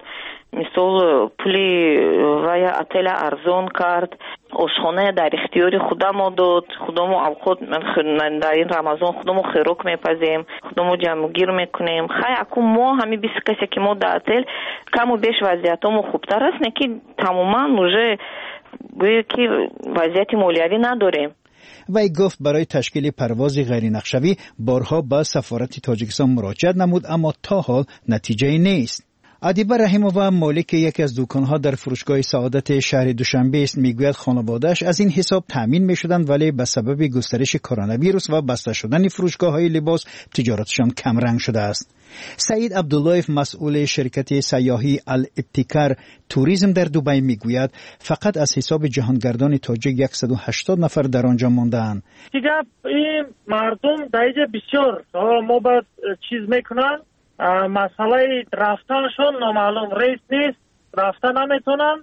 مثل پولی وای اتل ارزان کرد، آشخانه در اختیار خودمو داد. خودمو اوقات من در این رمضان خودمو خیروک میپزیم، خودمو جمعگیر میکنیم. خیلی اکو ما همین بیست کسی که ما در اتل کم و بیش وضعیتمو خوبتر است، نه که تماما موجه گویا که وضعیت مالیوی نداریم. وی گفت برای تشکیل پرواز غیر نقشوی بارها به سفارت تاجیکستان مراجعه نمود، اما تا حال نتیجه نیست. ادیبه رحیمووا مالک یکی از دکانها در فروشگاه سعادت شهر دوشنبه است. میگوید خانواده‌اش از این حساب تامین میشدند، ولی به سبب گسترش کرونا ویروس و بسته شدن فروشگاه‌های لباس تجارتشان کم رنگ شده است. سعید عبداللهیف مسئول شرکت سیاحی الابتکار توریسم در دبی میگوید فقط از حساب جهانگردان تاجیک صد و هشتاد نفر در آنجا ماندند. دیگه این مردم دیگه بسیار ما بعد چیز میکنن، مسئله رفتنشون نامعلوم ریس نیست، رفتن نمیتونن،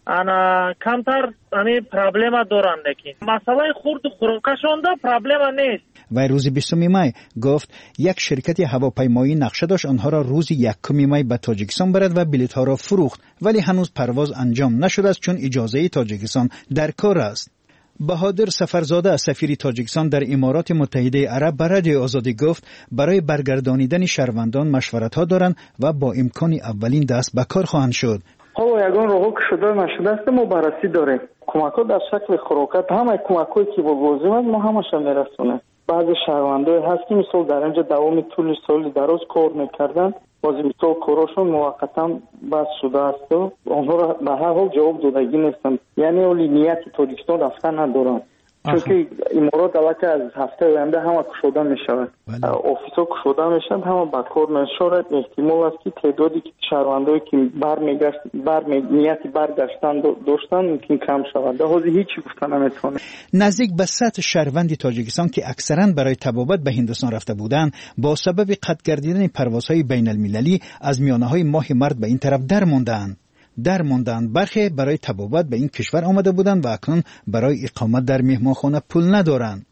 انا کمتر همین پرابلم دارن. لیکن مسئله خورد خوراکشون ده پرابلم نیست. و روز بیستم می گفت یک شرکت هواپیمایی نقشه داشت آنها را روز یکم می به تاجیکستان برد و بلیط ها را فروخت، ولی هنوز پرواز انجام نشده است چون اجازه تاجیکستان در کار است. بهادر سفرزاده سفیر تاجیکستان در امارات متحده عرب به رادیو آزادی گفت برای برگردانیدن شهروندان مشورت ها دارند و با امکان اولین دست به کار خواهند شد. حالا یگان راهو که شده نشده است ما بررسی داریم. کمک ها در شکل خوراکات، همه کمک هایی که با لازم است ما همش میرسونیم. بعضی شهروندان هست که مثلا در اینجا دوام طول سال دراز کار میکردن، بازی مثلا کارشون موقتا بس شده است و آنها را به هر حال جواب دادگی نیستند. یعنی اولی نیت تاجیکستان رفتن ندارن، چون که امارات علاقه از هفته آینده همه کشوده میشود، آفیسا کشوده میشند، همه به کار نشود. احتمال است که تعدادی که شهروندایی که برمیگشت بر نیت برگشتن داشتن ممکن کم شود. در حاضر هیچی گفتن نمیتونه. نزدیک به صد شهروند تاجیکستان که اکثرا برای تبابت به هندوستان رفته بودند با سبب قطع گردیدن پروازهای بین المللی از میانه های ماه مارس به این طرف در ماندند. در ماندن برخی برای تبابت به این کشور آمده بودند و اکنون برای اقامت در مهمانخانه پول ندارند.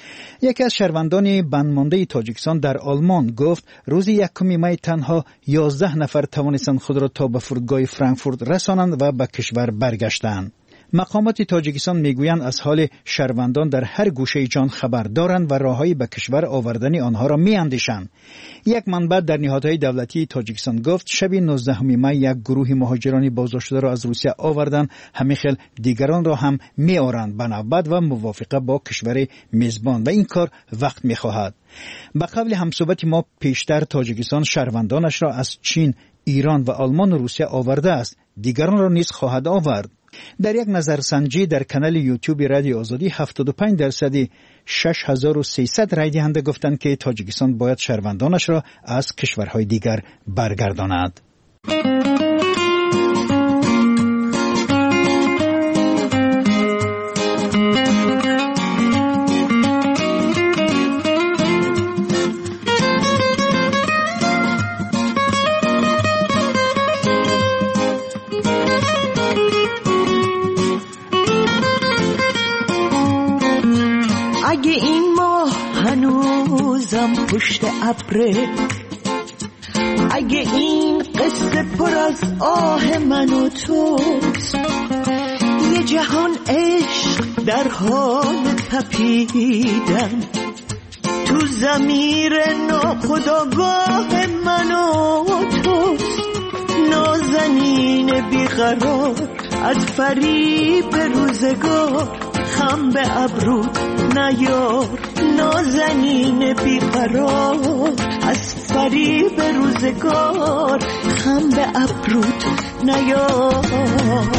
یکی از شهروندان بندمانده تاجیکستان در آلمان گفت روز یکم می تنها یازده نفر توانستند خود را تا به فرودگاه فرانکفورت رسانند و به کشور برگشتند. مقامات تاجیکستان میگویند از حال شهروندان در هر گوشه جان خبر دارند و راههایی به کشور آوردن آنها را میاندیشند. یک منبع در نهادهای دولتی تاجیکستان گفت شب نوزدهم می یک گروه مهاجران بازداشته را از روسیه آوردند، همیخل دیگران را هم میآورند به نوبت و موافقه با کشور میزبان و این کار وقت میخواهد. به قول همصحبت ما پیشتر تاجیکستان شهروندانش را از چین، ایران و آلمان و روسیه آورده است، دیگران را نیز خواهد آورد. در یک نظرسنجی در کانال یوتیوب رادیو آزادی هفتاد و پنج درصد شش هزار و سیصد رای دهنده گفتند که تاجیکستان باید شهروندانش را از کشورهای دیگر برگرداند. بازم پشت ابره. اگه این قصه پر از آه من و توست، یه جهان عشق در حال تپیدن تو ضمیر ناخودآگاه من و توست. نازنین بیقرار از فریب روزگار، خم به ابروت نیار. نازنین بیقرار از فریب روزگار، خم به ابروت نیار.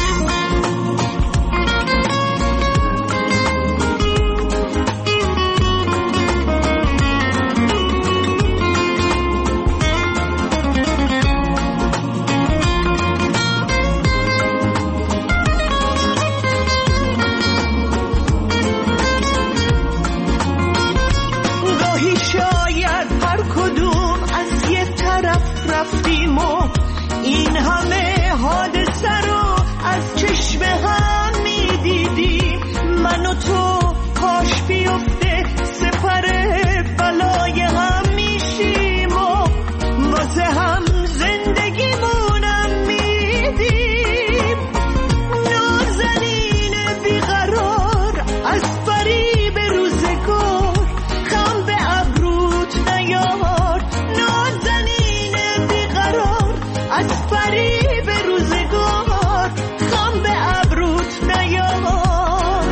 رفتیم و این همه حادثه رو از چشم هم میدیدیم. من و تو کاش بیفته سپر بلای هم میشیم و واسه هم زندگیمونم میدیم. نازنین بیقرار از فریب روزگار، خم به ابروت نیار. نازنین از فریب روزگار، خم به ابروت نیار.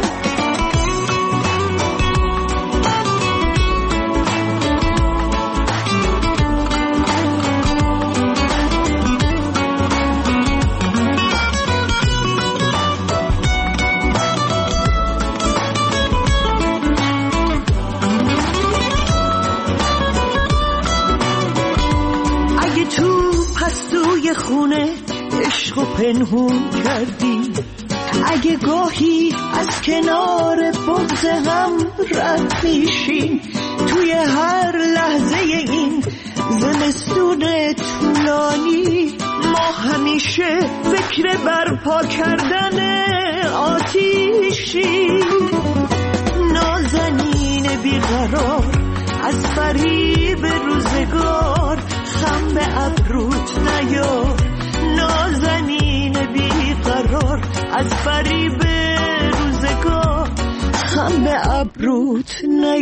اگه تو پستوی خونه عشق و پنهون کردی، اگه گاهی از کنار بغض هم رد میشیم، توی هر لحظه این زمستون طولانی ما همیشه فکر برپا کردن آتیشی. نازنین بیقرار از فریب روزگار، خم به ابروت نیار. نازنین بیقرار از فریب روزگار، خم به ابروت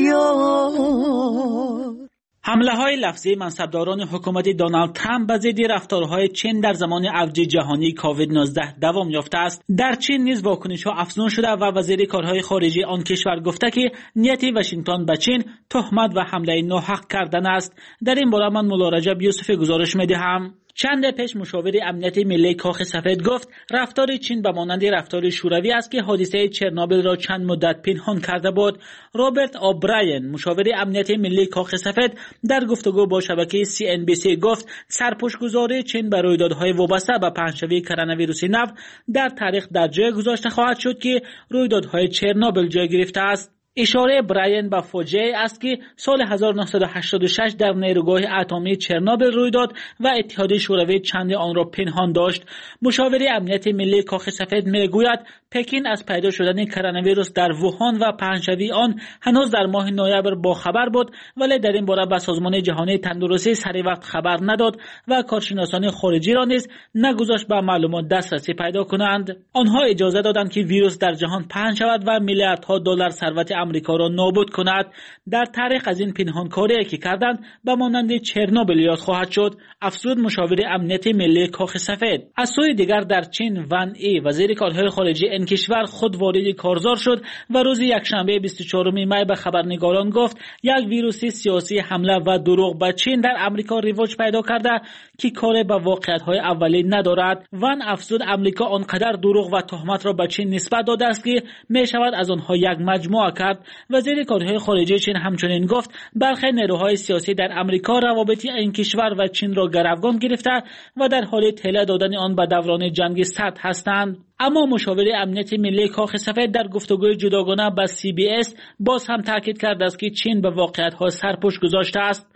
نیار. حمله های لفظی منصبداران حکومت دونالد ترامپ به ضد رفتارهای چین در زمان اوج جهانی کووید نوزده دوام یافته است. در چین نیز واکنش‌ها افزون شده و وزیر کارهای خارجه آن کشور گفته که نیت واشنگتن به چین تهمت و حمله ناحق کردن است. در این باره من مولا رجب یوسفی گزارش می‌دهم. چند پیش مشاور امنیت ملی کاخ سفید گفت رفتار چین به مانند رفتار شوروی است که حادثه چرنوبیل را چند مدت پنهان کرده بود. رابرت اوبراین مشاور امنیت ملی کاخ سفید در گفتگو با شبکه سی ان بی سی گفت سرپوشگذاری چین بر رویدادهای وابسته به پنجشنبه کرونا ویروس نو در تاریخ در جای گذاشته خواهد شد که رویدادهای چرنوبیل جای گرفته است. اشاره براین به فاجعه است که سال هزار و نهصد و هشتاد و شش در نیروگاه اتمی چرنوبیل روی داد و اتحادیه شوروی چند آن را پنهان داشت. مشاور امنیت ملی کاخ سفید میگوید پکین از پیدا شدن کرونا ویروس در ووهان و پنجشنبه آن هنوز در ماه نوامبر با خبر بود، ولی در این باره به سازمان جهانی تندرستی سری وقت خبر نداد و کارشناسان خارجی را نیز نگذاشت به معلومات دسترسی پیدا کنند. آنها اجازه دادند که ویروس در جهان پهن شود و میلیاردها دلار ثروت امریکا را نابود کند. در تاریخ از این پنهانکاری که کردند به مانند چرنوبیل یاد خواهد شد، افزود مشاور امنیت ملی کاخ سفید. از سوی دیگر در چین ون ای وزیر کارهای خارجه این کشور خود وارد کارزار شد و روز یکشنبه بیست و چهارم می به خبرنگاران گفت یک ویروس سیاسی حمله و دروغ به چین در امریکا رواج پیدا کرده که کار به واقعیت‌های اولیه ندارد. ون افزود امریکا آنقدر دروغ و تهمت را به چین نسبت داده است که می شود از آنها یک مجموعه کرد. وزیر کارهای خارجه چین همچنین گفت برخی نیروهای سیاسی در امریکا روابط این کشور و چین را گروگان گرفته و در حال طلا دادن آن به دوران جنگ سرد هستند. اما مشاور امنیت ملی کاخ سفید در گفتگوی جداگانه با سی بی اس باز هم تاکید کرده است که چین به واقعیت‌ها سرپوش گذاشته است.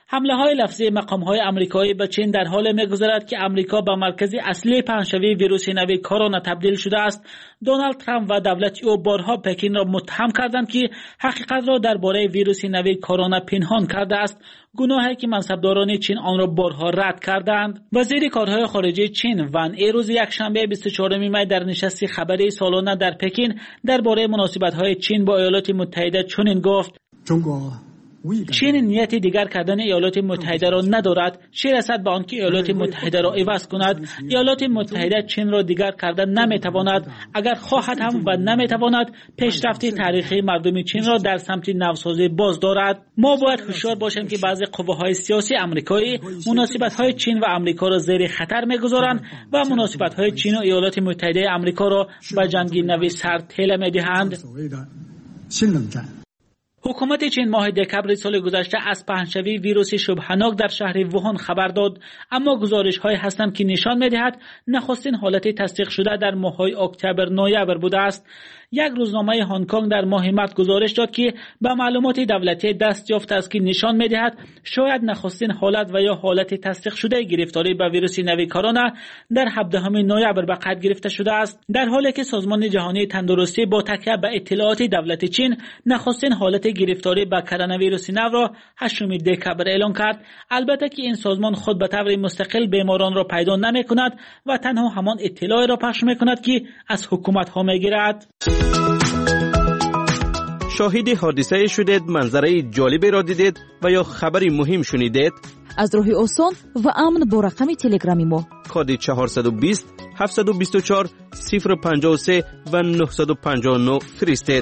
حمله های لفظی مقام های آمریکایی به چین در حال می‌گذرد که آمریکا به مرکز اصلی پنهشوی ویروس نوی کرونا تبدیل شده است. دونالد ترامپ و دولت او بارها پکین را متهم کردند که حقیقت را درباره ویروس نوی کرونا پنهان کرده است، گناهی که منصبداران چین آن را بارها رد کردند. وزیر کارهای خارجه چین وان ای روز یکشنبه بیست و چهارم می در نشست خبری سالانه در پکین درباره مناسبت‌های چین با ایالات متحده چنین گفت: چین نیت دیگر کردن ایالات متحده را ندارد، چه رسد به آنکه ایالات متحده را عوض کند. ایالات متحده چین را دیگر کردن نمیتواند، اگر خواهد هم و نمیتواند پیشرفت تاریخی مردم چین را در سمت نوسازی باز دارد. ما باید هوشیار باشیم که بعضی قوه‌های سیاسی آمریکایی مناسبت‌های چین و آمریکا را زیر خطر می‌گذارند و مناسبت‌های چین و ایالات متحده آمریکا را به جنگ نوی سر ټیله می‌دهند. حکومت چین ماه دکبر سال گذشته از پهنشوی ویروس شبهناک در شهر ووهان خبر داد، اما گزارش‌های هستند که نشان می‌دهد نخستین حالت تصدیق شده در ماه‌های اکتبر نوامبر بوده است. یک روزنامه هنگ کنگ در ماه مارس گزارش داد که به معلومات دولتی دست یافته است که نشان می‌دهد شاید نخستین حالت و یا حالت تصدیق شده گرفتاری به ویروس نوی کرونا در هفدهم نوامبر به قید گرفته شده است، در حالی که سازمان جهانی تندرستی با تکیه به اطلاعات دولت چین نخستین حالت گرفتاری به کرونا ویروس نو را هشتم دکبر اعلام کرد. البته که این سازمان خود به طور مستقل بیماران را پیدا نمی‌کند و تنها همان اطلاعی را پخش می‌کند که از حکومت‌ها می‌گیرد. شاهد حادثه شدید، منظره جالبی را دیدید و یا خبری مهم شنیدید؟ از راه آسان و امن با رقم تلگرامی ما کد چهارصد و بیست هفتصد و بیست و چهار صفر پنجاه و سه و نهصد و پنجاه و نه فرستید.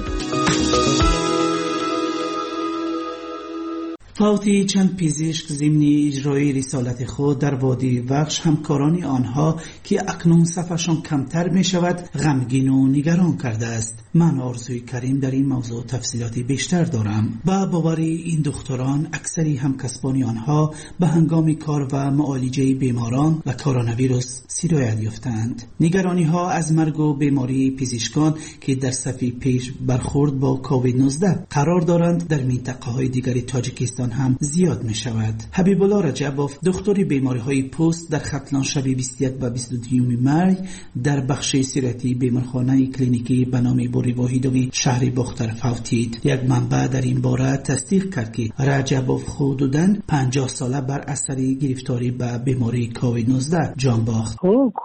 فوتی چند پزشک ضمن اجرای رسالت خود در وادی وخش همکاران آنها که اکنون صفشان کمتر می شود غمگین و نگران کرده است. من آرزوی کریم در این موضوع تفصیلاتی بیشتر دارم. با باوری این دکتران اکثری همکسبان آنها به هنگام کار و معالجه بیماران و کرونا ویروس سرایت یافتند. نگرانی ها از مرگ و بیماری پزشکان که در صف پیش برخورد با کووید نوزده قرار دارند در منطقه های دیگر تاجیکستان هم زیاد می شود. حبیب الله رجبوف دکتر بیماری های پوست در ختلان شب بیست و یک و بیست و دو می در بخش سیرتی بیمارخانه کلینیکی به نام بوری واحدوی شهر بختر فوتید. یک منبع در این باره تصدیق کرد که رجبوف حدوداً پنجاه ساله بر اثر گرفتاری به بیماری کووید نوزده جان باخت.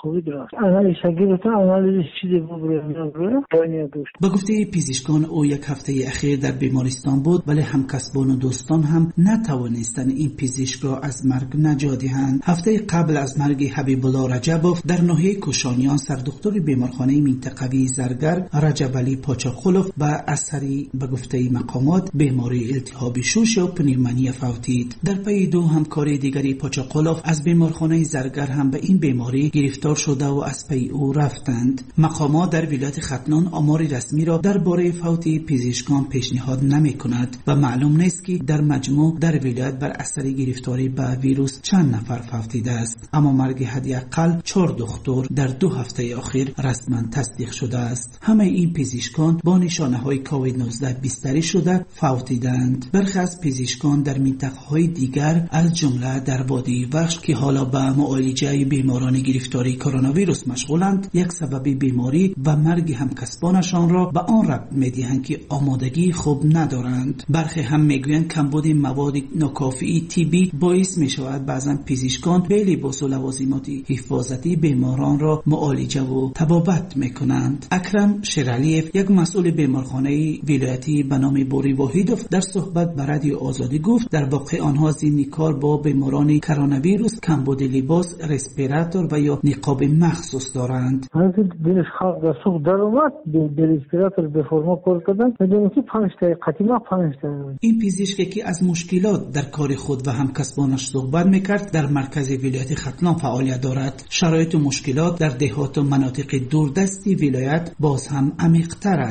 با گفته پزشکان او یک هفته اخیر در بیمارستان بود، ولی همکسبان و دوستان هم نتوانستند این پزشک را از مرگ نجات دهند. هفته قبل از مرگ حبیب الله رجبوف در ناحیه کوشانیان سردکتر بیمارخانه منطقوی زرگر رجب علی پاچاقلوف با اثری به گفته مقامات بیماری التهاب شوش و پنیومونی فوتید. در پی دو همکار دیگری پاچاقلوف از بیمارخانه زرگر هم به این بیماری گرفتار شده و از پی او رفتند. مقامات در ولایت ختلان آمار رسمی را درباره فوت پزشکان پیشنهاد نمی‌کند و معلوم نیست که در مجموع در ولایت بر اثر گرفتاری به ویروس چند نفر فوتیده است، اما مرگ حداقل چهار دکتر در دو هفته اخیر رسما تصدیق شده است. همه این پزشکان با نشانه‌های کووید نوزده بستری شده فوتیدند. برخی از پزشکان در منطقه‌های دیگر از جمله در وادی وخش که حالا به معالجه بیماران گرفتاری کرونا ویروس مشغولند، یک سبب بیماری و مرگ همکسبانشان را به آن ربط می‌دهند که آمادگی خوب ندارند. برخی هم میگویند کمبود مواد ناکافی طبی باعث می شود بعضا پزشکان به لباس و لوازمات حفاظتی بیماران را معالجه و طبابت می کنند. اکرم شیرالیف یک مسئول بیمارخانه ولایتی به نام بوری واحدوف در صحبت با رادیو آزادی گفت در واقع آنها ضمن کار با بیماران کرونا ویروس کمبود لباس، رسپیراتور و یا نقاب مخصوص دارند. دلش خاق در سوق در اومد به رسپیراتور به فرما کار کردن بدون که پنج تا قطعه پنج تا. این پزشکی که از مشکلات در کار خود و همکسبانش صحبت میکرد در مرکز ولایت ختلان فعالیت دارد. شرایط و مشکلات در دهات و مناطق دوردستی ولایت باز هم عمیق‌تر است.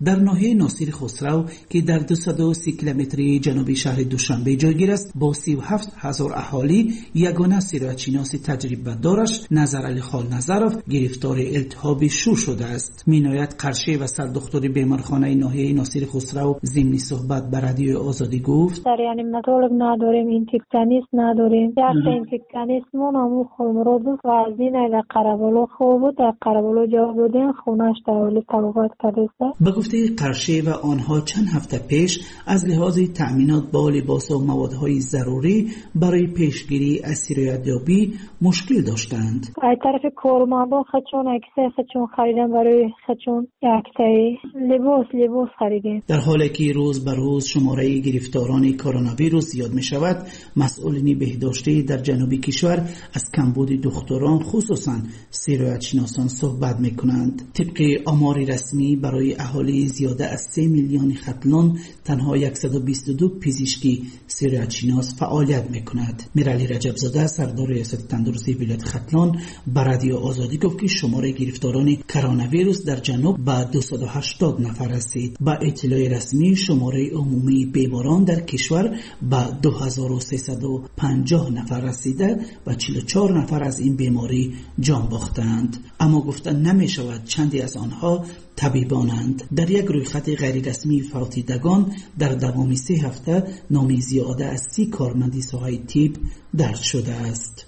در ناحیه ناصر خسرو که در دویست و سی کیلومتری جنوبی شهر دوشنبه جایگیر است، با سی و هفت هزار اهالی یگانه سیرت‌شناس تجربه دارش نظر علی خال نظرов گرفتار التهاب شور شده است. مینایت قرشه و سردختر بیمارخانه ناحیه ناصر خسرو ضمن صحبت با رادیو آزادی گفت: در ریانیماتولوگ نداریم، اینفکسیونیست نداریم. یک اینفکسیونیستمون همون خمرو بود و از این در قربالو خوب بود. در قربالو جواب دادن خونش تحویل توقعات کرده. به گفته قرشه و آنها چند هفته پیش از لحاظ تأمینات با لباس و موادهای ضروری برای پیشگیری از سیرایت‌یابی مشکل داشتند. از طرف کارمندان خودشون اکسه خودشون خریدن، برای خودشون اکسه لباس لباس خریدن. در حالی که روز به روز شماره گرفتاران کرونا ویروس زیاد می شود، مسئولین بهداشتی در جنوب کشور از کمبود دکتران خصوصا سیرایت‌شناسان صحبت می کنند. طبق آمار رسمی برای اهالی زیاده از سه میلیون ختلان تنها صد و بیست و دو پزشکی سیرایت‌شناس فعالیت می کند. میرعلی رجب زاده سردار ریاست تندرستی ولایت ختلان به رادیو آزادی گفت که شماره گرفتاران کرونا ویروس در جنوب به دویست و هشتاد نفر رسید. با اطلاع رسمی شماره عمومی بیماران در کشور به دو هزار و سیصد و پنجاه نفر رسیده و چهل و چهار نفر از این بیماری جان باختند. اما گفتن نمی شود چندی از آنها طبیبانند. در یک رویخط غیر رسمی فوتیدگان در دوام سه هفته نامی زیاده از سی کارمندی ساحه طب درج شده است.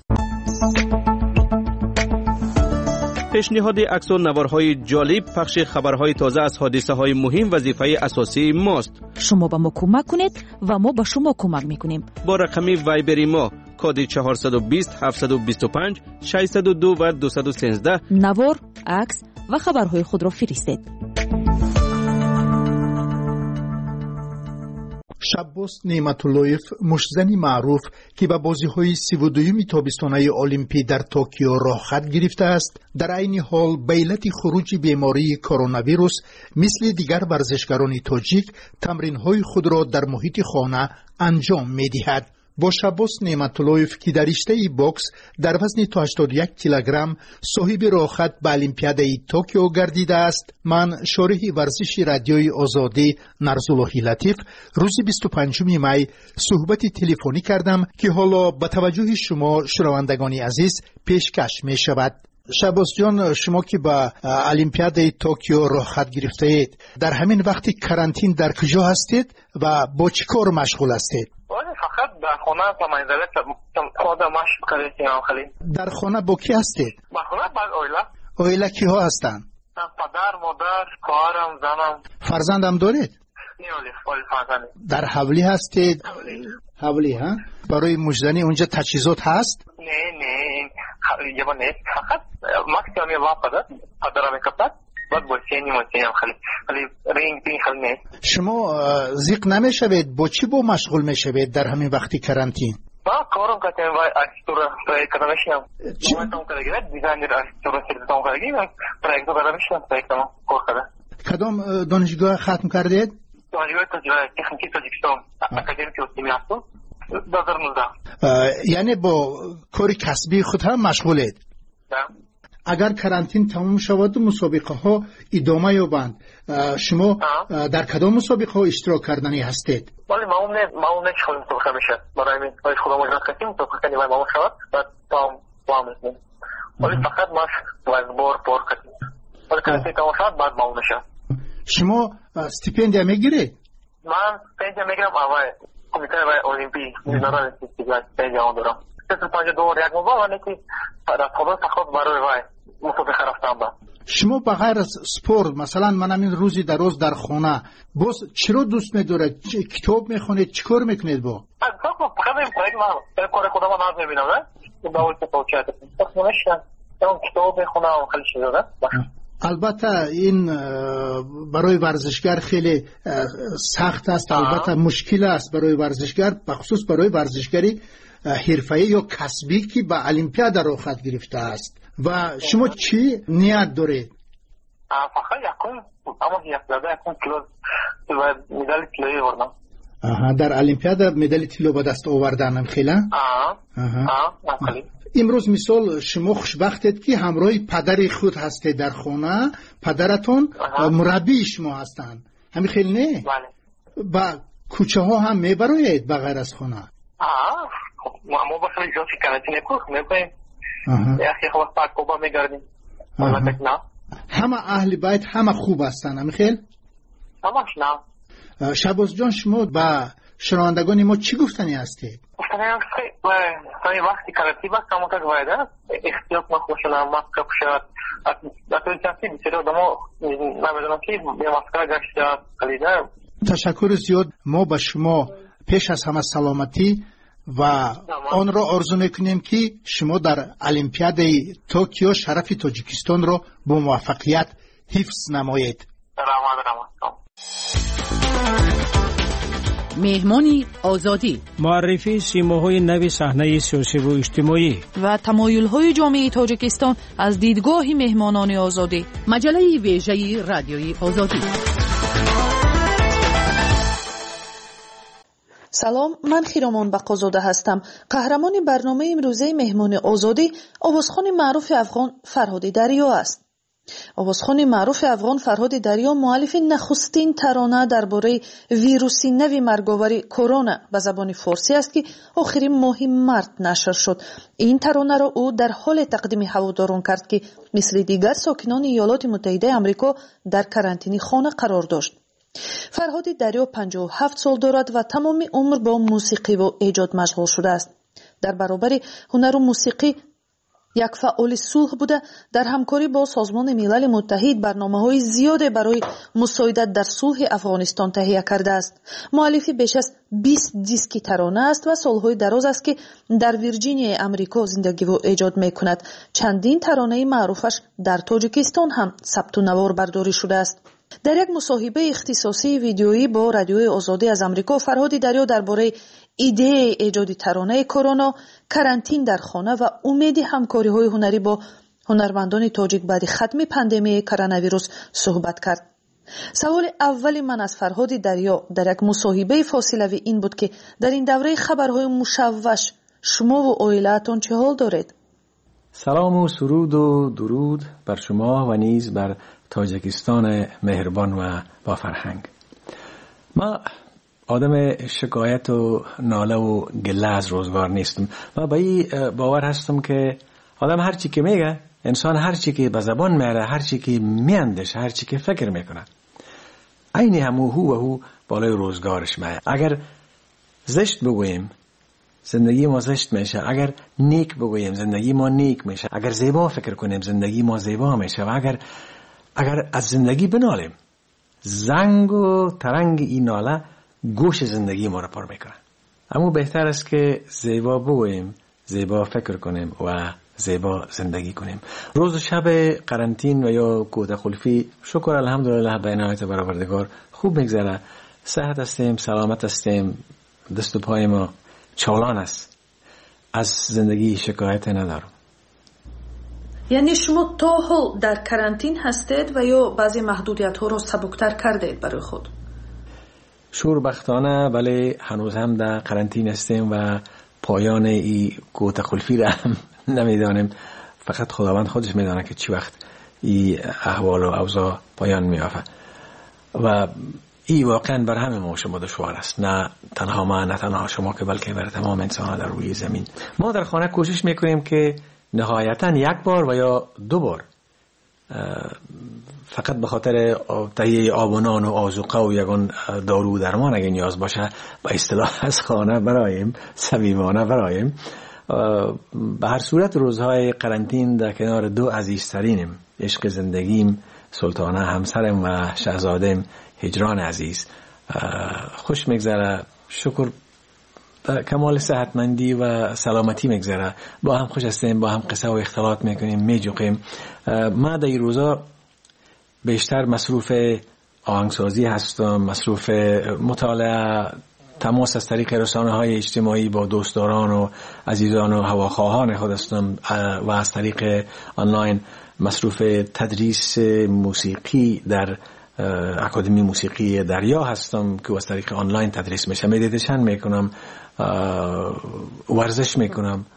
پیشنهاد عکس و نوارهای جالب، پخش خبرهای تازه از حادثه های مهم وظیفه اساسی ماست. شما به ما کمک کنید و ما به شما کمک میکنیم. با رقم وایبری ما کد چهارصد و بیست هفتصد و بیست و پنج ششصد و دو و دویست و سیزده نوار، عکس و خبرهای خود را فرستید. شبوس نعمت‌اللهیف مشزنی معروف که به بازی‌های سی و دوم تابستانه المپی در توکیو راه خط گرفته است، در عین حال به علت خروج بیماری کرونا ویروس مثل دیگر ورزشکاران تاجیک تمرین‌های خود را در محیط خانه انجام می‌دهد. با شبوس نعمت‌اللهیف که در رشته باکس در وزن تا هشتاد و یک کیلوگرم صاحب راهخط به المپیادای توکیو گردیده است، من شارح ورزش رادیوی آزادی نرزاللهی لطیف روز بیست و پنجم می صحبت تلفنی کردم که حالا به توجه شما شنوندگان عزیز پیشکش می شود. شبوس جان، شما که با المپیادای توکیو راهخط گرفته اید، در همین وقتی کرانتین در کجا هستید و با چه کار مشغول هستید؟ فقط در خانه تا منزله خودم مشغول کردیم. خیلی در خانه با کی هستید؟ با خانه با اویلا. اویلا کی ها هستند؟ پدر، مادر، خواهرم، زنم. فرزندم دارید؟ نه ولی فرزند. در حولی هستید؟ حولی ها؟ برای مجدنی اونجا تجهیزات هست؟ نه نه یه با نیست. فقط مکسیمی واپده پدرم کپت بعد با سینی مونتیم خیلی خیلی رینگ بین خیلی نیست. شما زیق نمیشوید؟ با چی با مشغول میشوید در همین وقتی کرانتین؟ با کارم کردیم و ارکیتکتور پروژه میشم. ما تام کردیم دیزاینر ارکیتکتور سرتیفیکات کردیم. پروژه رو میشم پروژه کار کردم. کدام دانشگاه ختم کردید؟ دانشگاه تکنیکی تاجیکستان اکادمی کیوسیمی هستم. دو هزار و نوزده. یعنی با کار کسبی خود هم مشغولید؟ نه. اگر کرانتین تمام شود و مسابقه ها ادامه یابند، شما در کدام مسابقه ها اشتراک کردنی هستید؟ ولی ما اون نه ما اون نه خود مسابقه میشه. برای من ولی خودم مجرد کردیم مسابقه کنیم ما شود و تام تام میشیم. ولی فقط ما ولی بار بار کردیم. ولی کرانتین تمام شود بعد ما اون میشه. شما استیپندیا میگیرید؟ من استیپندیا میگیرم اول کمیته المپی میذارن استیپندیا اون دارم. سه تا پنج دور یک موقع ولی که در خود تخصص برای وای مسابقه رفتم با. شما بغیر از سپورت مثلا من همین روزی در روز در خانه باز چرا دوست می‌دارید؟ کتاب میخونید؟ چیکار میکنید با؟ از تو فقط این پروژه ما کار خودم ناز میبینم نه؟ با اون توچات. پس منش اون کتاب میخونم خیلی شده. البته این برای ورزشگر خیلی سخت است، البته مشکل است برای ورزشگر، بخصوص برای ورزشگری حرفه‌ای یا کسبی که به المپیاد راه خط گرفته است. و شما چی نیت دارید؟ فقط یکم اما یک زده یکم کیلو مدال طلایی آوردم. آها، در المپیاد مدال طلا به دست آوردنم خیلی؟ آها. آها. امروز مثال شما خوشبختید که همراه پدر خود هستید در خانه، پدرتون مربی شما هستند، همین خیلی نه؟ بله. با کوچه ها هم میبرید بغیر از خانه؟ آه ما ما با خیلی جاسی کرانتین کوخ میبریم، یا خیلی خواه پاکوبا میگردیم. همه اهل بیت همه خوب هستند، همین خیلی؟ همش نه. شباز جان شما با شنوندگان ما چی گفتنی هستید؟ گفتنی هستی و وقتی کرانتین وقت همون که باید احتیاط مخوشنا ماسک بشد اتون چنسی بسیار دمو نمیدونم که به ماسک گشت خلیده. تشکر زیاد. ما به شما پیش از همه سلامتی و آن را آرزو میکنیم که شما در المپیاد توکیو شرف تاجیکستان را با موفقیت حفظ نمایید. رحمان رحمان. مهمانی آزادی، معرفی سیماهای نو صحنه سیاسی و اجتماعی و تمایل‌های جامعه تاجیکستان از دیدگاه مهمانان آزادی. مجله ویژه رادیوی آزادی. سلام، من خیرامان بقازاده هستم. قهرمان برنامه امروزه مهمان آزادی آوازخوان معروف افغان فرهاد دریا است. آوازخوان معروف افغان فرهاد دریا مؤلف نخستین ترانه درباره ویروسی نو مرگاور کرونا به زبان فارسی است که آخرین ماه مارس نشر شد. این ترانه را او در حال تقدیم هواداران کرد که مثل دیگر ساکنان ایالات متحده آمریکا در کرانتینی خانه قرار داشت. فرهاد دریا پنجاه و هفت سال دارد و تمام عمر با موسیقی و ایجاد مشغول شده است. در برابر هنر و موسیقی یک فعال صلح بوده، در همکاری با سازمان ملل متحد برنامه‌های زیاد برای مساعدت در صلح افغانستان تهیه کرده است. مؤلف بیش از بیست دیسک ترانه است و سالهای دراز است که در ویرجینیا آمریکا زندگی و ایجاد می‌کند. چندین ترانه معروفش در تاجیکستان هم ثبت و نوار برداری شده است. در یک مصاحبه اختصاصی ویدیویی با رادیوی آزادی از آمریکا، فرهاد دریا درباره ایده ایجاد ترانه کرونا، کرانتین در خانه و امید همکاری‌های هنری با هنرمندان تاجیک بعد ختم پاندمی کرونا ویروس صحبت کرد. سوال اول من از فرهاد دریا در یک مصاحبه فاصله‌ای این بود که در این دوره خبرهای مشوش شما و عائله‌تان چه حال دارید؟ سلام و سرود و درود بر شما و نیز بر تاجیکستان مهربان و با فرهنگ. ما آدم شکایت و ناله و گله از روزگار نیستم. ما به این باور هستم که آدم هر چی که میگه، انسان هر چی که به زبان میاره، هر چی که میاندیشه، هر چی که فکر میکنه، عین همو هو و هو بالای روزگارش میاد. اگر زشت بگوییم زندگی ما زشت میشه، اگر نیک بگوییم زندگی ما نیک میشه، اگر زیبا فکر کنیم زندگی ما زیبا میشه، و اگر اگر از زندگی بنالیم، زنگ و ترنگ این ناله گوش زندگی ما را پر میکنه. اما بهتر است که زیبا بگوییم، زیبا فکر کنیم و زیبا زندگی کنیم. روز و شب قرنطین و یا کوته خلفی شکر الحمدلله به عنایت برآوردگار خوب میگذره. صحت هستیم، سلامت هستیم، دست و پای ما چالان است، از زندگی شکایت ندارم. یعنی شما تا حال در کرانتین هستید و یا بعضی محدودیت ها رو سبکتر کردید برای خود؟ شوربختانه بله، هنوز هم در قرنطین هستیم و پایان این کوته خلفی را هم نمیدانیم. فقط خداوند خودش میدانه که چی وقت این احوال و اوضاع پایان میافه و این واقعا بر همه ما شما دشوار است، نه تنها ما، نه تنها شما، که بلکه بر تمام انسان ها در روی زمین. ما در خانه کوشش میکنیم که نهایتا یک بار و یا دو بار فقط به خاطر تهیه آب و نان و آذوقه و یگان دارو درمان اگه نیاز باشه با اصطلاح از خانه برایم، صمیمانه برایم. به هر صورت روزهای قرنطین در کنار دو عزیزترینم، عشق زندگیم سلطانه همسرم و شهزادم هجران عزیز، خوش میگذره. شکر کمال صحتمندی و سلامتی میگذره. با هم خوش هستیم، با هم قصه و اختلاط میکنیم، میجوقیم. ما در این روزا بیشتر مصروف آهنگسازی هستم، مصروف مطالعه، تماس از طریق رسانه های اجتماعی با دوستداران و عزیزان و هواخواهان خود هستم و از طریق آنلاین مصروف تدریس موسیقی در اکادمی موسیقی دریا هستم که از طریق آنلاین تدریس میشه. مدیتیشن میکنم، ورزش میکنم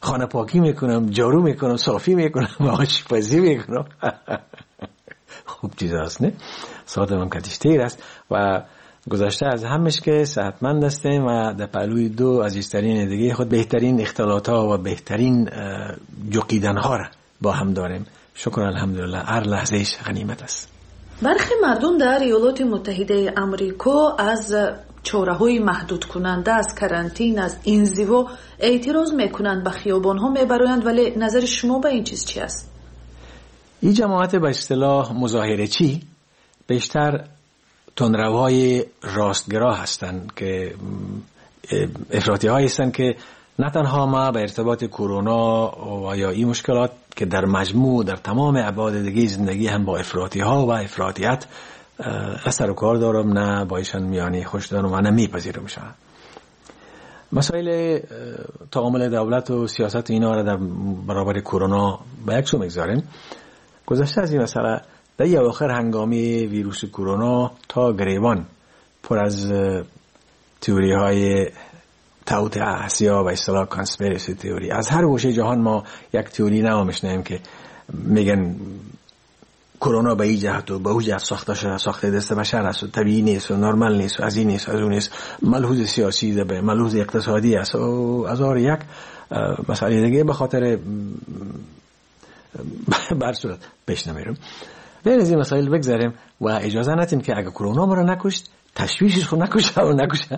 خانه پاکی میکنم، جارو میکنم، صافی میکنم و آشپزی میکنم. خوب چیز هست نه؟ ساعت من کتیشتیر است و گذاشته از همش که صحتمند هستیم و در پهلوی دو عزیزترین دیگه خود بهترین اختلاط ها و بهترین جوقیدن ها را با هم داریم. شکر الحمدلله، هر لحظهش غنیمت است. برخی مردم در ایالات متحده امریکا از چاره‌های محدود کننده، از کرانتین، از انزوا اعتراض میکنند، به خیابان‌ها میبرند، ولی نظر شما به این چیز چی است؟ این جماعت به اصطلاح مظاهره چی بیشتر تندروهای راستگرا هستند که افراطی هایی هستند که نه تنها ما به ارتباط کرونا و یا این مشکلات که در مجموع در تمام ابعاد دیگه زندگی هم با افراطی ها و افراطیت اثر و کار دارم، نه با ایشان میانی خوش دارم و نه میپذیرم شد. مسائل تعامل دولت و سیاست اینا را در برابر کرونا به یک سو میگذاریم. گذشته از این مسئله در یه آخر هنگامی ویروس کرونا تا گریبان پر از تئوری های توت احسیا و اصطلاح کانسپیرسی تئوری. از هر گوشه جهان ما یک تئوری نو میشنیم که میگن کرونا به این جهت و به اون جهت ساخته شده، ساخته دست بشر است و طبیعی نیست و نرمال نیست و از این نیست از اون نیست، ملحوظ سیاسی ده به ملحوظ اقتصادی است و از آر یک مسئله دیگه به خاطر بر صورت پیش نمیرم. بین از این مسائل بگذاریم و اجازه ندیم که اگه کرونا ما رو نکشت تشویشش خود نکشه و نکشه.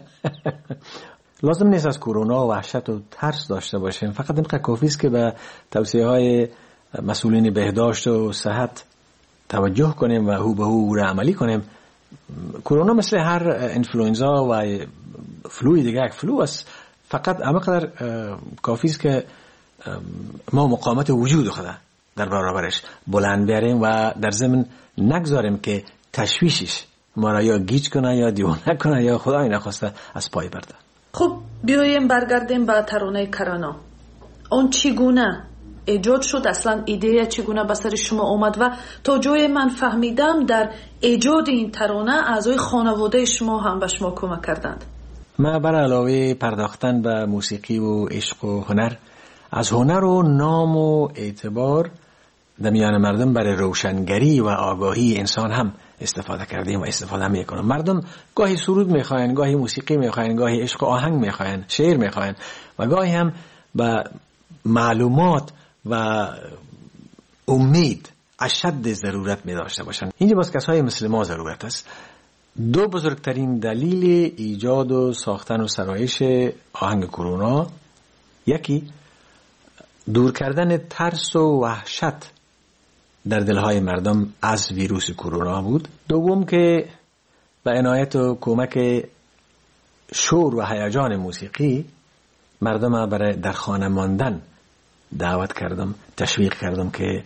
لازم نیست از کرونا وحشت و ترس داشته باشیم، فقط اینقدر کافی است که به توصیه های مسئولین بهداشت و صحت توجه کنیم و هو به هو را عملی کنیم. کرونا مثل هر انفلوئنزا و فلوی دیگه یک فلو است، فقط همینقدر کافی است که ما مقاومت وجود خود در برابرش بلند بیاریم و در ضمن نگذاریم که تشویشش ما را یا گیج کنه یا دیوانه کنه یا خدای نخواسته از پای برده. خب بیاییم برگردیم به ترانه کرونا. اون چگونه ایجاد شد؟ اصلا ایده چگونه به سر شما اومد و تا جای من فهمیدم در ایجاد این ترانه اعضای خانواده شما هم به شما کمک کردند. ما بر علاوه پرداختن به موسیقی و عشق و هنر، از هنر و نام و اعتبار در میان مردم برای روشنگری و آگاهی انسان هم استفاده کردیم و استفاده میکنم. مردم گاهی سرود میخواین، گاهی موسیقی میخواین، گاهی عشق و آهنگ میخواین، شعر میخواین و گاهی هم به معلومات و امید اشد ضرورت می داشته باشن. اینجا باز کسای مثل ما ضرورت است. دو بزرگترین دلیل ایجاد و ساختن و سرایش آهنگ کرونا، یکی دور کردن ترس و وحشت در دلهای مردم از ویروس کرونا بود. دوم که به عنایت و کمک شور و هیجان موسیقی مردم برای در خانه ماندن دعوت کردم، تشویق کردم که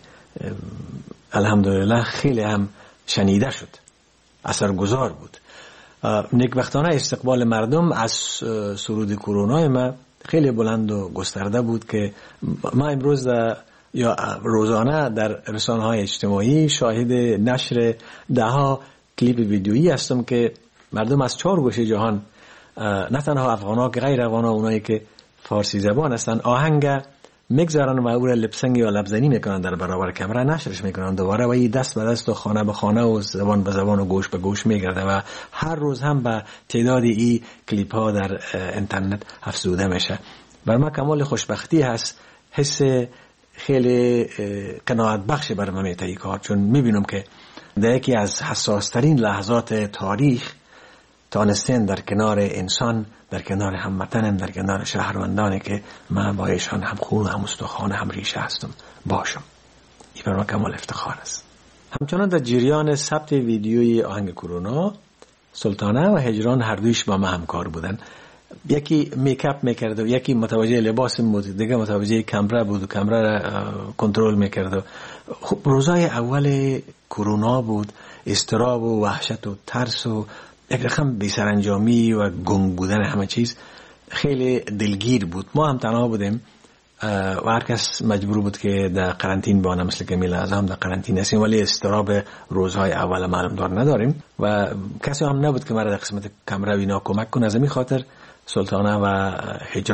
الحمدلله خیلی هم شنیده شد، اثرگذار بود. نیکبختانه استقبال مردم از سرود کرونا ما خیلی بلند و گسترده بود که ما امروز یا روزانه در رسانه‌های اجتماعی شاهد نشر ده ها کلیپ ویدیویی هستم که مردم از چهار گوشه جهان، نه تنها افغان‌ها که غیر افغان‌ها، اونایی که فارسی زبان هستن، آهنگ میگذارن و او را لپسنگ یا لبزنی میکنن در برابر کامera، نشرش میکنن دوباره و این دست به دست و خانه به خانه و زبان به زبان و گوش به گوش میگرده و هر روز هم به تعداد این کلیپ ها در اینترنت افزوده میشه. بر ما کمال خوشبختی هست، حس خیلی قناعت بخش بر من میته این کار، چون میبینم که در یکی از حساس ترین لحظات تاریخ تانستن در کنار انسان، در کنار هموطنم، در کنار شهروندانی که من با ایشان هم خون هم استخوان هم ریشه هستم باشم. این بر من کمال افتخار است. همچنان در جریان ثبت ویدیوی آهنگ کرونا، سلطانه و هجران هر دویش با من همکار بودن. یکی میکاپ میکرد و یکی متوجه لباس بود، دیگه متوجه کامرا بود و کامرا را کنترل میکرد. خب روزای اول کرونا بود، اضطراب و وحشت و ترس و یک رقم بی‌سرانجامی و گنگ بودن همه چیز خیلی دلگیر بود. ما هم تنها بودیم و هر کس مجبور بود که در قرنطین بانه، مثل که میلازم در قرنطین هستیم، ولی اضطراب روزهای اول معلوم دار نداریم و کسی هم نبود که مرا در قسمت کامرا اینا کمک کنه. از این خاطر سلطانه و هجران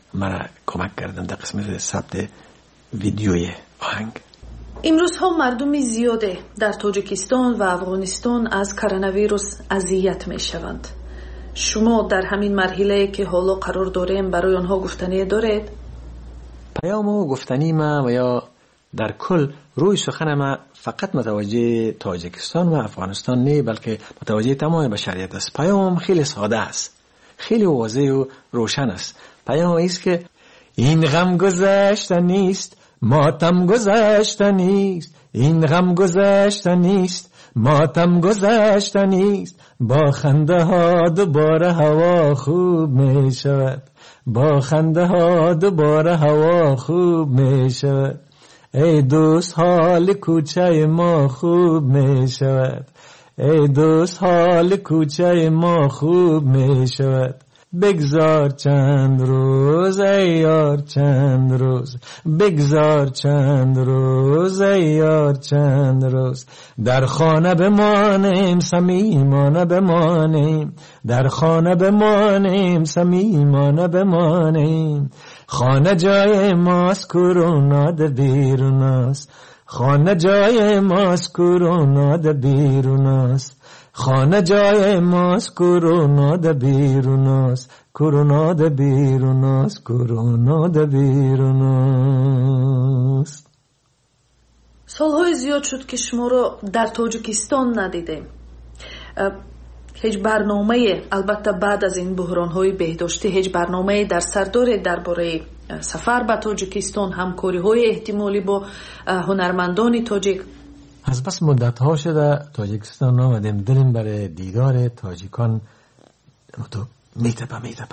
مرا کمک کردن در قسمت ثبت ویدیوی آهنگ. امروزها مردم زیاده در تاجیکستان و افغانستان از کرونا ویروس اذیت می شوند. شما در همین مرحله که حالا قرار داریم برای آنها گفتنی دارید؟ پیام و گفتنی ما و یا در کل روی سخن ما فقط متوجه تاجیکستان و افغانستان نه، بلکه متوجه تمام بشریت است. پیام خیلی ساده است، خیلی واضح و روشن است. پیام است که این غم گذشته نیست، ماتم گذشته نیست. این غم گذشته نیست، ماتم گذشته نیست. با خنده ها دوباره هوا خوب می شود. با خنده ها دوباره هوا خوب می شود. ای دوست حال کوچه ما خوب می شود. ای دوست حال کوچه ما خوب می شود. بگذار چند روز ای یار چند روز، بگذار چند روز ای یار چند روز. در خانه بمانیم صمیمانه بمانیم، در خانه بمانیم صمیمانه بمانیم. خانه جای ماست کرونا ده بیرون است، خانه جای ماست کرونا ده بیرون است. خانه جای ماست کرونا ده بیرون است، کرونا ده بیرون است، کرونا ده بیرون است. سالهای زیاد شد که شما رو در تاجیکستان ندیدیم. هیچ برنامه، البته بعد از این بحران‌های بهداشتی، هیچ برنامه در سر دارید درباره سفر به تاجیکستان، همکاری‌های احتمالی با هنرمندان تاجیک؟ از بس مدت ها شده تاجیکستان آمدیم، دلیم برای دیدار تاجیکان تو میتپه میتپه.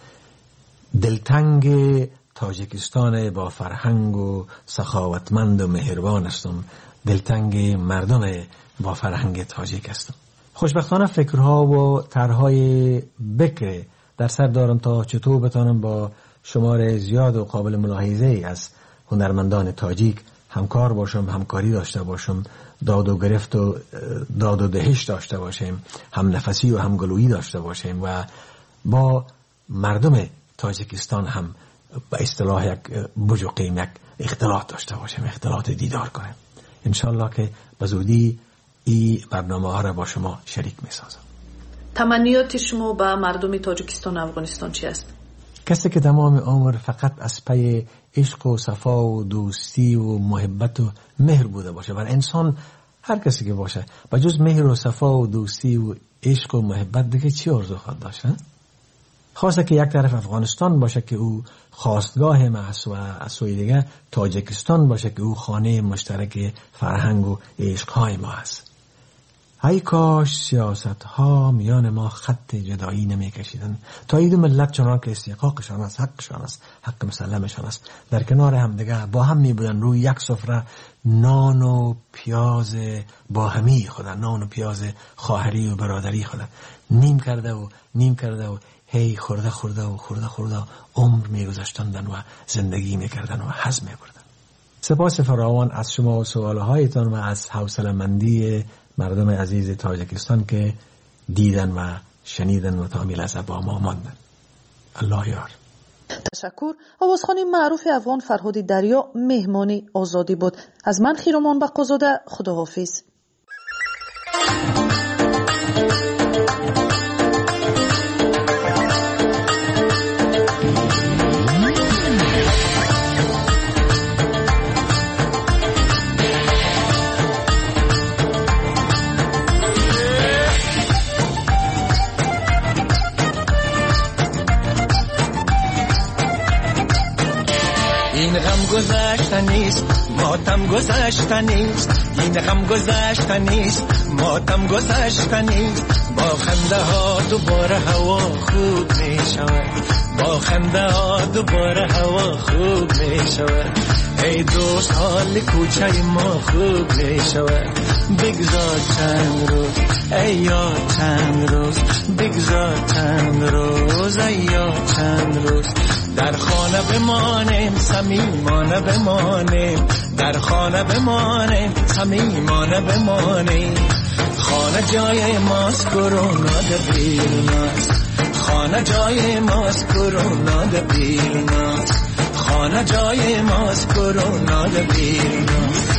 دلتنگ تاجیکستان با فرهنگ و سخاوتمند و مهربان هستم، دلتنگ مردم با فرهنگ تاجیک هستم. خوشبختانه فکرها و طرحهای بکر در سر دارم تا چطور بتانم با شمار زیاد و قابل ملاحظه از هنرمندان تاجیک همکار باشم، همکاری داشته باشم، داد و گرفت و داد و دهش داشته باشیم، هم نفسی و هم گلویی داشته باشیم و با مردم تاجیکستان هم به اصطلاح یک بجوقیم یک اختلاط داشته باشیم، اختلاط دیدار کنیم. انشالله که به زودی این برنامه ها را با شما شریک می سازم. تمنیات شما به مردم تاجیکستان و افغانستان چی است؟ کسی که تمام عمر فقط از پی عشق و صفا و دوستی و محبت و مهر بوده باشه، و انسان هر کسی که باشه با جز مهر و صفا و دوستی و عشق و محبت دیگه چی آرزو خواهد داشت؟ خواسته که یک طرف افغانستان باشه که او خواستگاه ما است و از سوی دیگه تاجیکستان باشه که او خانه مشترک فرهنگ و عشقهای ما است. ای کاش سیاست ها میان ما خط جدایی نمی کشیدن تا این دو ملت چنان که استحقاقشان است، حقشان است، حق مسلمشان است، در کنار هم دیگه با هم می بودن روی یک سفره نان و پیاز با همی خودن، نان و پیاز خواهری و برادری خودن نیم کرده و نیم کرده و هی خورده خورده و خورده خورده عمر می گذاشتندن و زندگی می کردن و هضم می بردن. سپاس فراوان از شما و سوالهایتان و از حوصله‌مندی مردم عزیز تاجیکستان که دیدن و شنیدن و تا این لحظه با ما ماندن. الله یار. تشکر. آوازخوان معروف افغان فرهاد دریا مهمانی آزادی بود. از من خیرمان بقازاده، خداحافظ. این غم گذشته نیست، ماتم گذشته نیست. این غم گذشته نیست، ماتم گذشته نیست. با خنده ها دوباره هوا خوب می شود. با خنده ها دوباره هوا خوب می شود. ای دوست حال کوچه ما خوب می شود. بگذار چند روز ای یار چند روز، بگذار چند روز ای یار چند روز. در خانه بمانیم صمیمانه بمانیم، در خانه بمانیم صمیمانه بمانیم. خانه جای ماست کرونا ده بیرون است، خانه جای ماست کرونا ده بیروناست خانه جای ماست کرونا ده بیروناست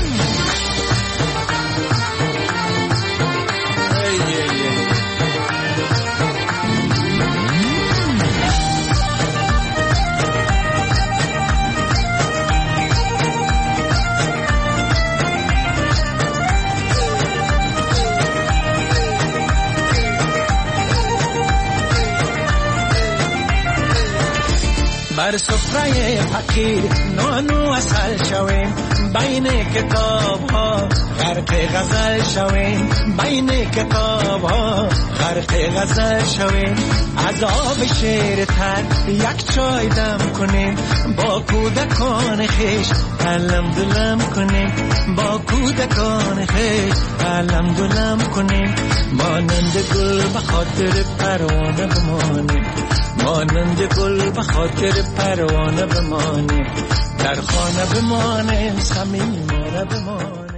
بر سفره فقیر نانو اصل شویم بین کتاب ها غرق غزل شویم بین کتاب ها غرق غزل شویم از آب شیر تر یک چای دم کنیم با کودکان خیش علم دلم کنیم با کودکان خیش علم دلم کنیم مانند گل به خاطر پروانه بمانیم مانند گل به خاطر پروانه بمانیم در خانه بمانیم صمیمانه بمانیم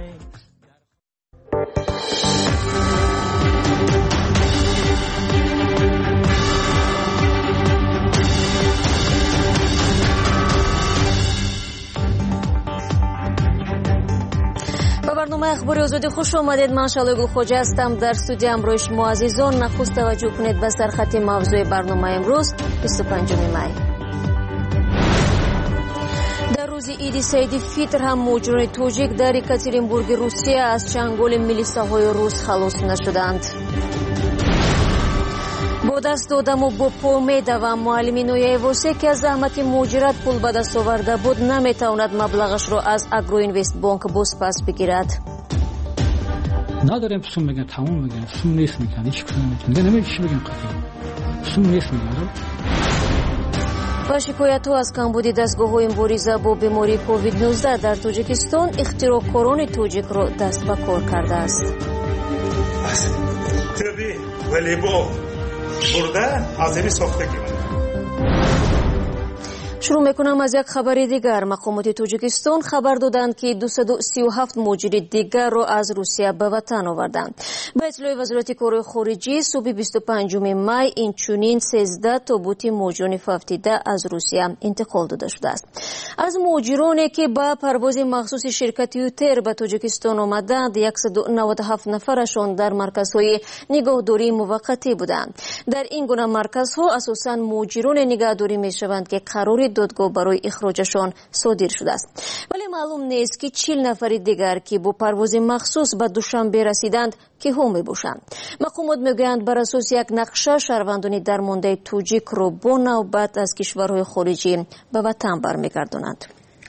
برنامه اخباری آزادی خوش آمدید. من شالوی گلخوجه هستم. در استودیو امروز شما عزیزان نخست توجه کنید به سرخط موضوع برنامه امروز بیست و پنجم می. در روز عید سید فطر هم مهاجران توجیک در یکاترینبورگ روسیه از چنگال میلیساهای روس خلاص نشدند. با دست دادم و با پا میدوم معلمی نویای واسه که از زحمت مهاجرت پول به دست آورده بود نمیتواند مبلغش را از اگرو اینوست بانک باز پس بگیرد. نداریم سوم بگن تمام بگن سوم نیست میگن هیچ کاری نمیتونن نمیگه چی بگن قطعا سوم نیست میگن. با شکایت ها از کمبود دستگاه های مبارزه با بیماری کووید نوزده در تاجیکستان اختراعکاران توجیک را دست به کار کرده است. تبی ولی با برده از این ساختگی شروع میکنم از یک خبر دیگر. مقامات تاجیکستان خبر دادند که دویست و سی و هفت مهاجر دیگر را از روسیه به وطن آوردند. به اطلاع وزارت کارهای خارجه صبح بیست و پنجم می این چنین سیزده تابوت مهاجران فوتیده از روسیه انتقال داده شده است. از مهاجرانی که با پرواز مخصوص شرکت یوتر به تاجیکستان آمدند صد و نود و هفت نفرشان در مرکزهای نگهداری موقتی بودند. در این گونه مرکزها اساساً مهاجران نگهداری میشوند که قرار دادگاه برای اخراجشان صادر شده است. ولی معلوم نیست که چهل نفر دیگر که با پرواز مخصوص به دوشنبه رسیدند که هم میباشند. مقامات میگویند بر اساس یک نقشه شهروندان درمانده توجیک را با نوبت از کشورهای خارجی به وطن برمیگردانند.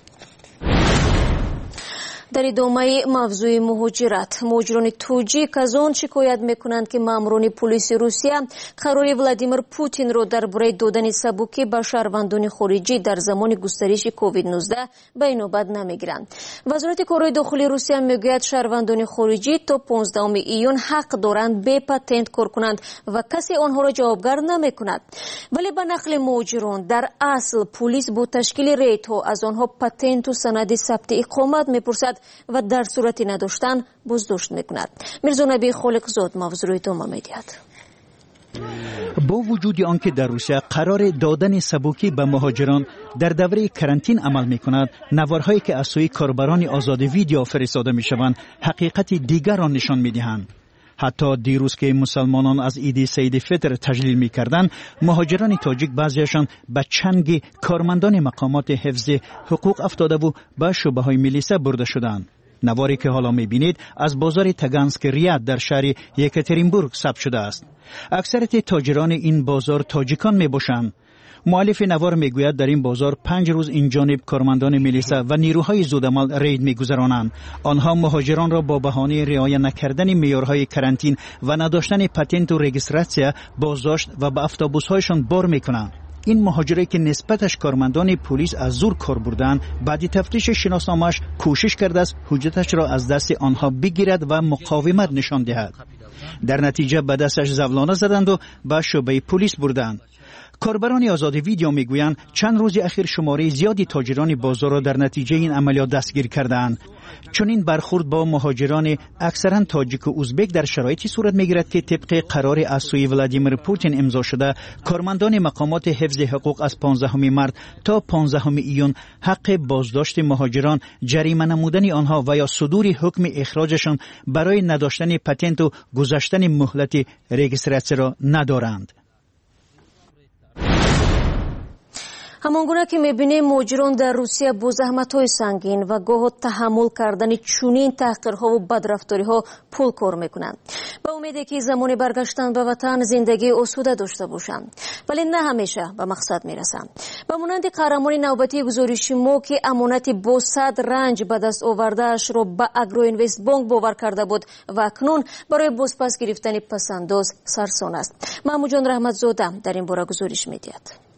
در ادامه موضوع مهاجرت، مهاجران توجیک از آن شکایت میکنند که ماموران پلیس روسیه قرار ولادیمیر پوتین را درباره دادن سبوکی به شهروندان خارجی در زمان گسترش کووید نوزده به نوبت نمیگیرند. وزارت کارهای داخلی روسیه میگوید شهروندان خارجی تا پانزدهم ایون حق دارند به پتنت کار کنند و کسی آنها را جوابگر نمیکند. ولی به نقل مهاجران در اصل پلیس با تشکیل ریتها از آنها پتنت و سند ثبت اقامت میپرسد و در صورت نداشتن بازداشت میکند. میرزا نبی خالقزاد موضوع ادامه میدهد. با وجود آنکه در روسیه قرار دادن سبوکی به مهاجران در دوره کرانتین عمل میکند، نوارهایی که از سوی کاربران آزاد ویدیو فرستاده میشوند حقیقت دیگر را نشان میدهند. حتی دیروز که مسلمانان از عید سید فطر تجلیل می‌کردند، مهاجران تاجیک بعضیشان به چنگ کارمندان مقامات حفظ حقوق افتاده و به شعبه‌های میلیسا برده شدند. نواری که حالا می‌بینید از بازار تگانسک ریاد در شهر یکاترینبورگ ثبت شده است. اکثریت تاجران این بازار تاجیکان میباشند. مؤلف نوار میگوید در این بازار پنج روز این جانب کارمندان میلیسا و نیروهای زودعمل رید میگذرانند. آنها مهاجران را با بهانه رعایت نکردن معیارهای کرانتین و نداشتن پتنت و رجیستراسیون بازداشت و به اتوبوس‌هایشان بار میکنند. این مهاجری که نسبتش کارمندان پلیس از زور کار بردند، بعد تفتیش شناسنامه‌اش کوشش کرده است حجتش را از دست آنها بگیرد و مقاومت نشان دهد. در نتیجه به دستش زولانه زدند و به شعبه پلیس بردند. کاربران آزاد ویدیو میگویند چند روز اخیر شماره زیادی تاجران بازار را در نتیجه این عملیات دستگیر کردند. چون این برخورد با مهاجران اکثرا تاجیک و ازبک در شرایطی صورت میگیرد که طبق قرار از سوی ولادیمیر پوتین امضا شده، کارمندان مقامات حفظ حقوق از پانزدهم مارس تا پانزدهم ایون حق بازداشت مهاجران، جریمه نمودن آنها و یا صدور حکم اخراجشان برای نداشتن پتنت و گذشتن مهلت رجیستراسی را ندارند. همانگونه که میبینیم مهاجران در روسیه با زحمت‌های سنگین و گاه تحمل کردن چنین تحقیرها و بدرفتاری‌ها پول کار میکنند. با امیدی که زمان برگشتن به وطن زندگی آسوده داشته باشند، ولی نه همیشه به مقصد میرسند. به مانند قهرمان نوبتی گزارش ما که امانتی با صد رنج به دست آورده‌اش را به اگرو اینوست بانک باور کرده بود و اکنون برای بازپس گرفتن پسنداز سرسان است. محمود جان رحمتزاده در این باره گزارش میدهد.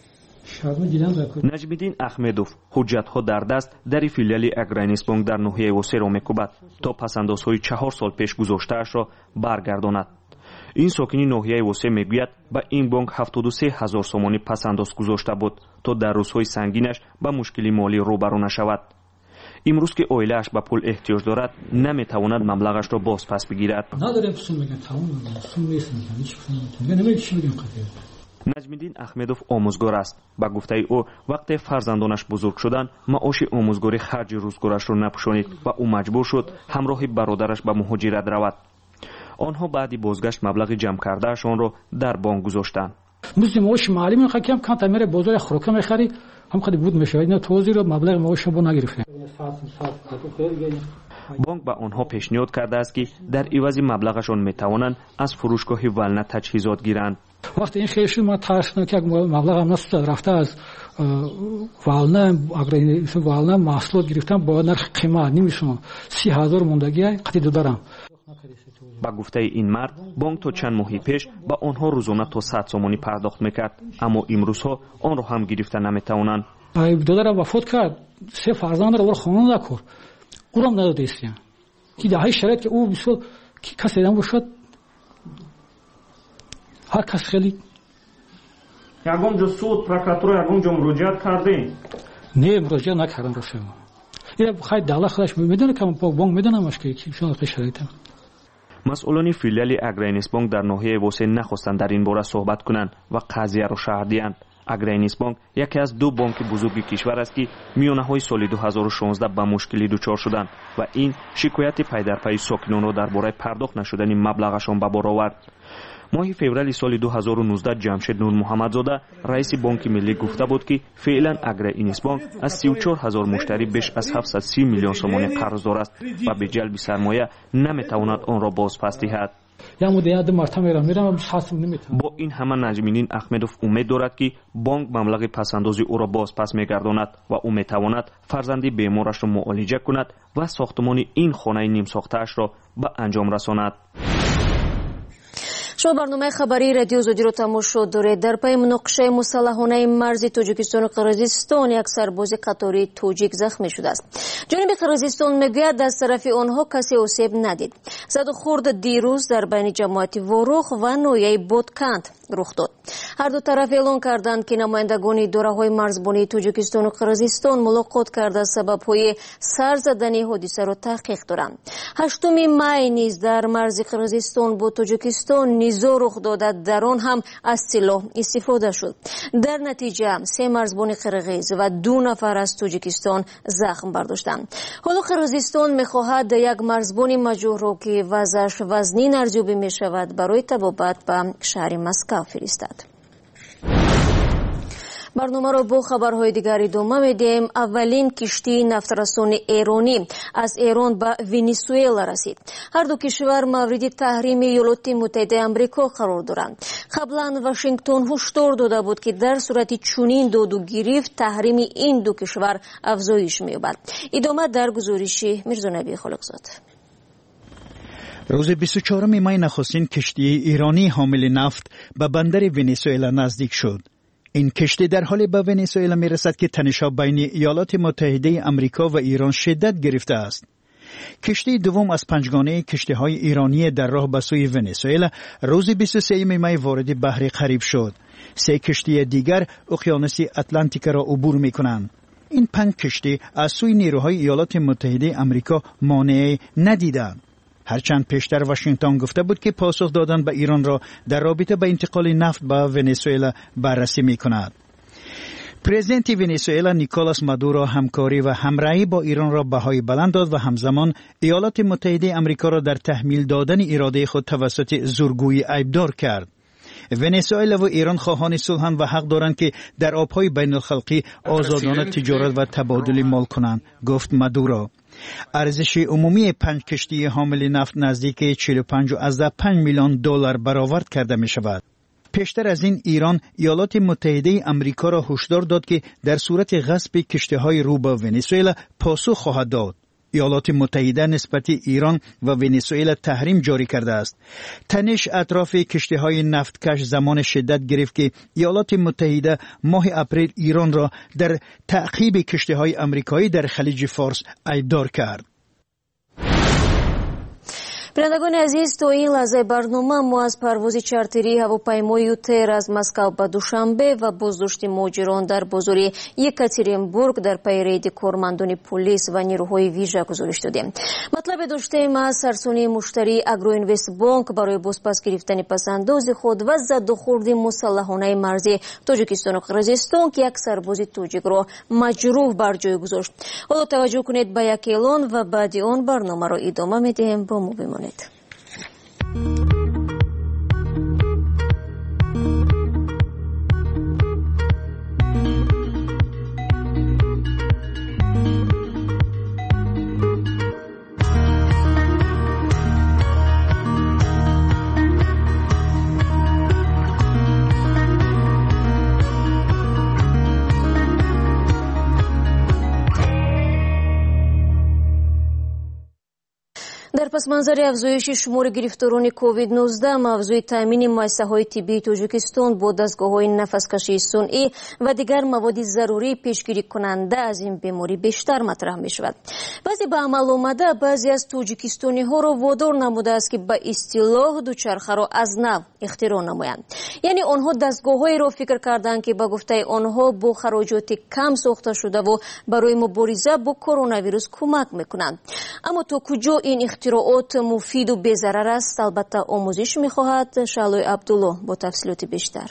نجمدین احمدوف حجت‌ها در دست در فیلیال اگرینسبانک در ناحیه وسه را می‌کوبد تا پسندازهای چهار سال پیش گذاشته‌اش را برگرداند. این ساکنی ناحیه وسه میگوید به این بانک هفتاد و سه هزار سومانی پسنداز گذاشته بود تا در روزهای سنگینش به مشکلی مالی روبرو نشود. امروز که اویله‌اش به پول احتیاج دارد، نمی‌تواند مبلغش را باز پس بگیرد. ندارم پول میگن تمام پول نیست میگن هیچ پول نمیگن نمیگه چی میگن قضیه. نجمدین احمدوف آموزگار است. به گفته او وقتی فرزندانش بزرگ شدند معاش آموزگاری خرج روزگارش را نپوشانید و او مجبور شد همراه برادرش به مهاجرت رود. آنها بعدی بازگشت مبلغ جمع کردهشان را در بانک گذاشتند. مثل معاش معلم خاکم کانت میره بازار خوراک میخری هم خیلی بود میشه اینا توزیع رو مبلغ معاش رو نگرفته. بانک به آنها پیشنهاد کرده است که در عوض مبلغشان میتوانند از فروشگاه ولنه تجهیزات گیرند. وقتی این خیلی ما ترسناک که مبلغ هم نسوزد رفته از ولنه اگر ولنه محصولات گرفتن با نرخ قیمت نمیشون سی هزار موندگی قطعی دارم. با گفته این مرد بانک تا چند ماهی پیش با آنها روزانه تا صد سومانی پرداخت میکرد، اما امروزها آن را هم گرفته نمیتوانند. دادرم وفات کرد، سه فرزند را خانه نکرد، او را نداده استیم که در شرایط که او بسیار که کسی دم باشد هر کس خیلی یکم جو سود پروکاتور یکم جو مراجعت کردین؟ نه مراجعت نکردم راسته. این خیلی دولت خودش میدونه که بانک میدونمش که چون شرایط. مسئولان فیلیال اگرینسبانک در ناحیه وسه نخواستند در این باره صحبت کنند و قضیه را شرح دهند. اگرینسبانک یکی از دو بانک بزرگ کشور است که میانه‌های سال دو هزار و شانزده به مشکلی دچار شدند و این شکایت پی در پی ساکنان را درباره پرداخت نشدن مبلغشان به بار آورد. ماه فوریه سال دو هزار و نوزده جمشید نور محمدزاده رئیس بانک ملی گفته بود که فعلا اگرینسبانک از سی و چهار هزار مشتری بیش از هفتصد و سی میلیون سومانی قرضدار است و به جلب سرمایه نمیتواند آن را باز پس دهد. با این همه نجمدین احمدوف امید دارد که بانک مبلغ پسندازی او را باز پس میگرداند و او میتواند فرزندی بیمارش را معالجه کند و ساختمان این خانه نیم ساخته‌اش را به انجام رساند. شما برنامه خبری رادیو آزادی رو تماشا دارید. در پی مناقشه مسلحانه مرز تاجیکستان و قرقیزستان یک سرباز قطاری تاجیک زخمی شده است. جانب قرقیزستان میگوید از طرف آنها کسی آسیب ندید. زد و خورد دیروز در بین جماعت واروخ و نویه بودکند رخ داد. هر دو طرف اعلان کردند که نمایندگان اداره‌های مرزبانی تاجیکستان و قرقیزستان ملاقات کرده سبب‌های سر زدن حادثه را تحقیق دارند. هشتم می نیز در مرز قرقیزستان با تاجیکستان نیزا رخ داده، در آن هم از سلاح استفاده شد. در نتیجه سه مرزبان قرقیز و دو نفر از تاجیکستان زخم برداشتند. حالا قرقیزستان می‌خواهد یک مرزبان مجروح را که وضعش وزنی ارزیابی می‌شود برای طبابت به شهر مسکو فرستد. برنامه را با خبرهای دیگر ادامه میدیم. اولین کشتی نفترسان ایرانی از ایران به ونزوئلا رسید. هر دو کشور مورد تحریم ایالات متحده آمریکا قرار دارند. قبلا واشنگتن هشدار داده بود که در صورت چنین داد و گرفت تحریم این دو کشور افزایش می‌یابد. ادامه در گزارش میرزانبی خالقزاد. روز بیست و چهارم می نخستین کشتی ایرانی حامل نفت به بندر ونزوئلا نزدیک شد. این کشتی در حال به ونزوئلا می رسد که تنش‌ها بین ایالات متحده آمریکا و ایران شدت گرفته است. کشتی دوم از پنجگانه کشتی‌های ایرانی در راه به سوی ونزوئلا روز بیست و سوم می وارد بحر قریب شد. سه کشتی دیگر اقیانوس اتلانتیک را عبور می‌کنند. این پنج کشتی از سوی نیروهای ایالات متحده آمریکا مانع ندیدند. هرچند پیشتر واشنگتن گفته بود که پاسخ دادن به ایران را در رابطه با انتقال نفت به ونزوئلا بررسی می‌کند. پرزیدنت ونزوئلا نیکولاس مادورو همکاری و همراهی با ایران را بهای بلند داد و همزمان ایالات متحده آمریکا را در تحمیل دادن اراده خود توسط زورگویی عیبدار کرد. ونزوئلا و ایران خواهان صلح‌اند و حق دارند که در آب‌های بین الخلیجی آزادانه تجارت و تبادل مال کنند، گفت مادورو. ارزش عمومی پنج کشتی حامل نفت نزدیک چهل و پنج و پنج میلیون دلار برآورد کرده می شود. پیشتر از این ایران ایالات متحده آمریکا را هشدار داد که در صورت غصب کشتی‌های رو به ونزوئلا پاسخ خواهد داد. ایالات متحده نسبت ایران و ونزوئلا تحریم جاری کرده است. تنش اطراف کشتی‌های نفتکش زمان شدت گرفت که ایالات متحده ماه اپریل ایران را در تعقیب کشتی‌های آمریکایی در خلیج فارس عیبدار کرد. بینندگان عزیز، تا این لحظه برنامه ما از پرواز چارتری هواپیمای یوتر از مسکو به دوشنبه و بازداشت مهاجران در بازار یکاترینبورگ در پی رید کارمندان پلیس و نیروهای ویژه گزارش دادیم. مطلب داشتیم از سرسونی مشتری اگرو اینوست بانک برای بازپس گرفتن پسنداز خود و زد و خورد مسلحانه مرزی تاجیکستان و قرقیزستان که یک سرباز تاجیک را مجروح بر جای گذاشت. حالا توجه کنید به یک اعلان و بعد آن برنامه را ادامه میدیم. با ما بمانید. در پس منظر افزایش شمار گرفتاران کووید نوزده، موضوع تامین مایسه‌های طبی تاجیکستان با دستگاه‌های نفس‌کشی صنعی و دیگر مواد ضروری پیشگیری کننده از این بیماری بیشتر مطرح می‌شود. بعضی به عمل آمده بعضی از تاجیکستانی‌ها را وادار نموده است که به اصطلاح دوچرخه را از نو اختراع نمایند. یعنی آنها دستگاه‌هایی را فکر کردند که به گفته آنها با خراجات کم ساخته شده و برای مبارزه با کرونا ویروس کمک می‌کنند. اما تا کجا این اختراعات مفید و بی‌ضرر است؟ البته آموزش می‌خواهد. شالوی عبدالله با تفصیلات بیشتر.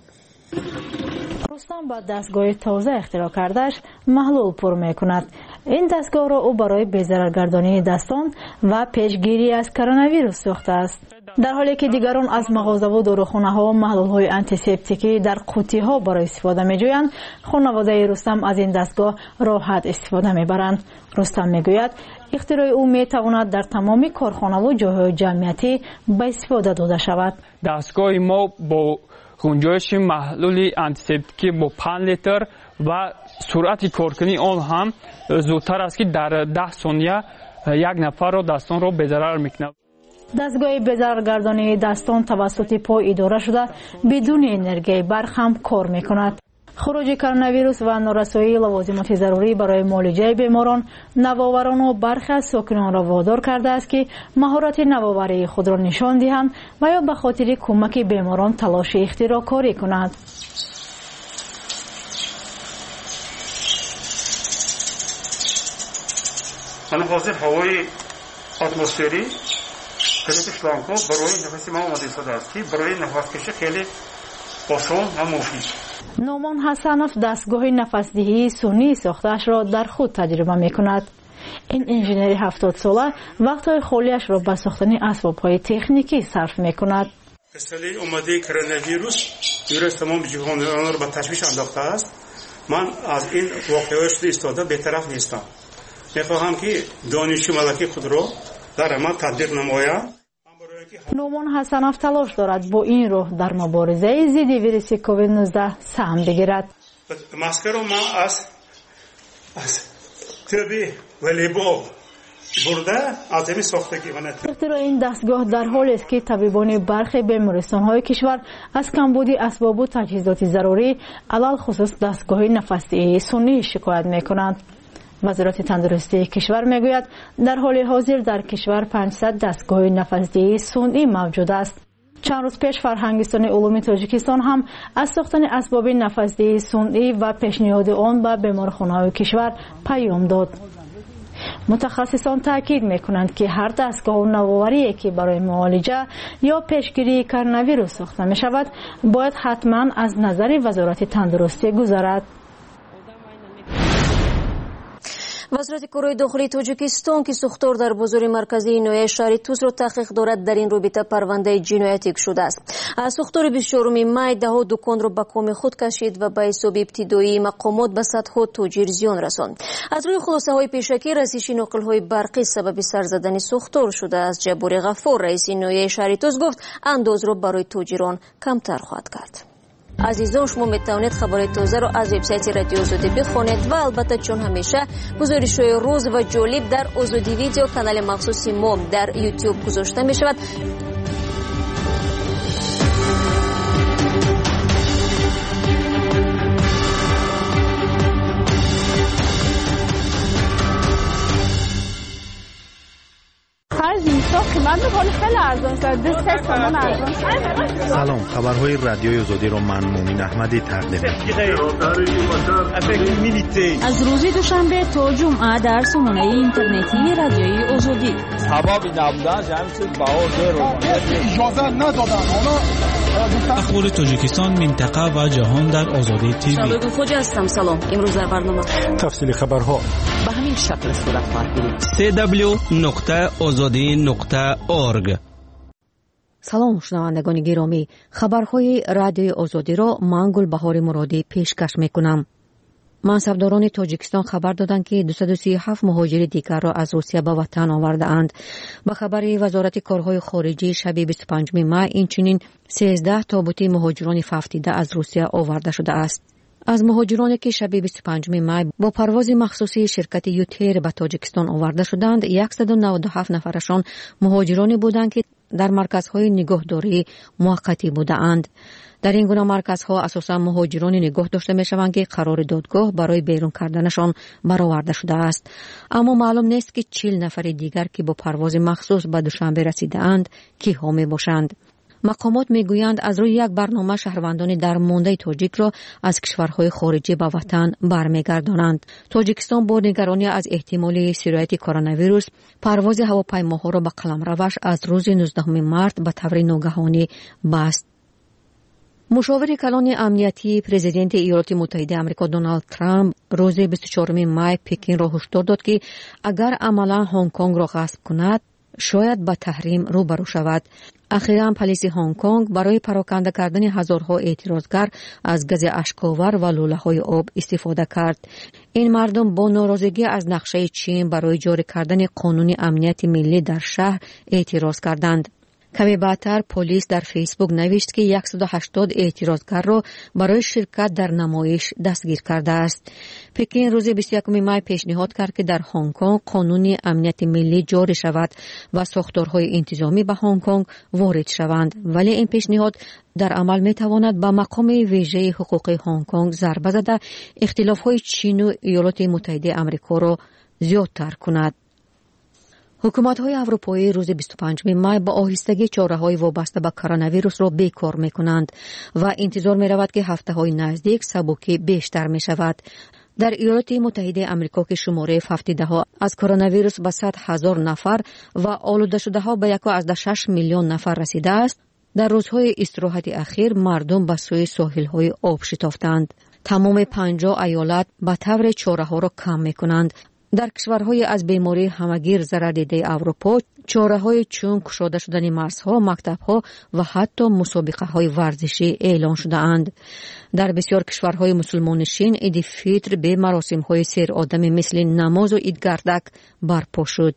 رستم با دستگاه تازه اختراع کردهش محلول پر می‌کند. این دستگاه را او برای بی‌ضررگردانی دستان و پیشگیری از کرونا ویروس ساخته است. در حالی که دیگران از مغازه و داروخانه‌ها محلول‌های آنتیسپتیکی در قوطی‌ها برای استفاده می‌جویند، خانواده رستم از این دستگاه راحت استفاده می‌برند. رستم می‌گوید اختراع او می‌تواند در تمامی کارخانه و جاهای جمعیتی به استفاده داده شود. دستگاه ما با گنجایش محلول آنتیسپتیکی با پنج لیتر و سرعت کارکنی آن هم زودتر است که در ده ثانیه یک نفر را دستان را بی‌ضرر می‌کند. دستگاه بی‌ضررگردانی دستان توسط پا اداره شده بدون انرژی برق هم کار می‌کند. خروج کرونا ویروس و نارسایی لوازمات ضروری برای معالجه بیماران، نوآوران و برخی از ساکنان را وادار کرده است که مهارت نوآوری خود را نشان دهند و یا به خاطر کمک بیماران تلاش اختراع‌کاری کنند. من حاضر هوای اتمسفری کلیپ شلانکو برای نفس ما آماده شده است که برای نفس کشی خیلی آسان و مفید. نومان حسنوف دستگاه نفسدهی صنعی ساخته‌اش را در خود تجربه می‌کند. این انجینر هفتاد ساله وقت‌های خالیش را به ساختن اسباب‌های تکنیکی صرف می‌کند. مسئله اومده کرونا ویروس ویروس تمام جهان را به تشویش انداخته است. من از این واقعیت ایستاده بی‌طرف نیستم. می‌خواهم که دانش ملکی خود را در عمل تطبیق نمایم. نومان حسنوف تلاش دارد با این راه در مبارزه ضد ویروس کووید نوزده سهم بگیرد. ماسک را ما از از طبی والیبال برده از این ساختگی من. اختراع این دستگاه در حالی است که طبیبان برخی بیمارستان‌های کشور از کمبود اسباب و تجهیزات ضروری علل خصوص دستگاه نفس‌دهی صنعی شکایت می‌کنند. وزارت تندرستی کشور میگوید در حال حاضر در کشور پانصد دستگاه نفسدهی صنعی موجود است. چند روز پیش فرهنگستان علوم تاجیکستان هم از ساختن اسباب نفسدهی صنعی و پیشنهاد آن به بیمارخانه‌های کشور پیام داد. متخصصان تاکید میکنند که هر دستگاه و نوآوری که برای معالجه یا پیشگیری کرونا ویروس ساخته می شود باید حتما از نظر وزارت تندرستی گذرد. وزارت کره داخلی تاجیکستان که ساختار در بازار مرکزی نویه شهر توس را تحقیق دارد در این رابطه پرونده جنایتی شده است. از ساختار بیست و چهارم می ده دکان را به کام خود کشید و به حساب ابتدایی مقامات به صدها تاجر زیان رساند. از روی خلاصه های پیشکی رسیدگی ناقل های برقی سبب سر زدن ساختار شده است. جبور غفار رئیس نویه شهر توس گفت انداز را برای تاجران کمتر خواهد کرد. عزیزان شما میتوانید خبر تازه را از وبسایت رادیو آزادی بخوانید و البته چون همیشه گزارش‌های روز و جالب در آزادی ویدیو کانال مخصوص ما در یوتیوب گذاشته می شود. سلام، خبرهای رادیوی آزادی را من مومن احمدی تقدیم می‌کنم. از روز دوشنبه تا جمعه در سامانه اینترنتی رادیوی آزادی. سبب نبودن جمعیت باور رو اجازه ندادن. اخبار تاجیکستان، منطقه و جهان در آزادی تیوی. شبکه خوج هستم. سلام. امروز در برنامه تفصیل خبرها به همین شکل صورت خواهد گرفت. سی دبلیو نقطه آزادی نقطه اورگ. سلام شنوندگان گرامی، خبرهای رادیوی آزادی را من گلبهار مرادی پیشکش میکنم. منصبداران تاجیکستان خبر دادند که دویست و سی و هفت مهاجر دیگر را از روسیه به وطن آورده اند. به خبر وزارت کارهای خارجه شب بیست و پنجم می اینچنین سیزده تابوت مهاجران ففتیده از روسیه آورده شده است. از مهاجرانی که شب بیست و پنجم می با پرواز مخصوصی شرکت یوتیر به تاجیکستان آورده شدند، صد و نود و هفت نفرشان مهاجرانی بودند که در مرکزهای نگهداری موقتی بودند. در این گونه مرکزها اساسا مهاجران نگاه داشته می شوند که قرار دادگاه برای بیرون کردنشان برآورده شده است. اما معلوم نیست که چهل نفر دیگر که با پرواز مخصوص به دوشنبه رسیده اند کی ها می باشند. مقامات میگویند از روی یک برنامه شهروندان درمانده تاجیک را از کشورهای خارجی به وطن برمیگردانند. تاجیکستان با نگرانی از احتمال سرایت کرونا ویروس پرواز هواپیماها را به قلمروش از روز نوزدهم مارس به طور ناگهانی بست. مشاور کلان امنیتی پرزیدنت ایالات متحده آمریکا دونالد ترامپ روز بیست و چهارم می پکین را هشدار داد که اگر عملا هنگ کنگ را غصب کند شاید به تحریم روبرو شود. اخیراً پلیس هنگ کنگ برای پراکنده کردن هزارها اعتراضگر از گاز اشک‌آور و لوله‌های آب استفاده کرد. این مردم با ناراضگی از نقشه چین برای جاری کردن قانون امنیت ملی در شهر اعتراض کردند. کمی بعدتر پلیس در فیسبوک نوشت که صد و هشتاد اعتراضگر را برای شرکت در نمایش دستگیر کرده است. پکین روز بیست و یکم می پیشنهاد کرد که در هنگ کنگ قانون امنیت ملی جاری شود و ساختارهای انتظامی به هنگ کنگ وارد شوند، ولی این پیشنهاد در عمل می تواند به مقام ویژه حقوق هنگ کنگ ضربه زده اختلاف‌های چین و ایالات متحده آمریکا را زیادتر کند. حکومت‌های اروپایی روز بیست و پنجم می با آهستگی چاره‌های وابسته به کرونا ویروس را بیکار می‌کنند و انتظار می‌رود که هفته‌های نزدیک سبکی بیشتر می‌شود. در ایالات متحده آمریکا که شماره هفتاده‌ها از کرونا ویروس به صد هزار نفر و آلوده شده‌ها به یک و از شش میلیون نفر رسیده است، در روزهای استراحت اخیر مردم به سوی ساحل‌های آب شتافتند. تمام پنجاه ایالت به طور چاره‌ها را کم می‌کنند. در کشورهای از بیماری همگیر ضرر دیده اروپا چاره‌های چون گشوده شدن مرزها، مکتب‌ها و حتی مسابقه‌های ورزشی اعلان شده‌اند. در بسیار کشورهای مسلمان نشین عید فطر به مراسم‌های سیر آدمی مثل نماز و عید گردک برپا شد.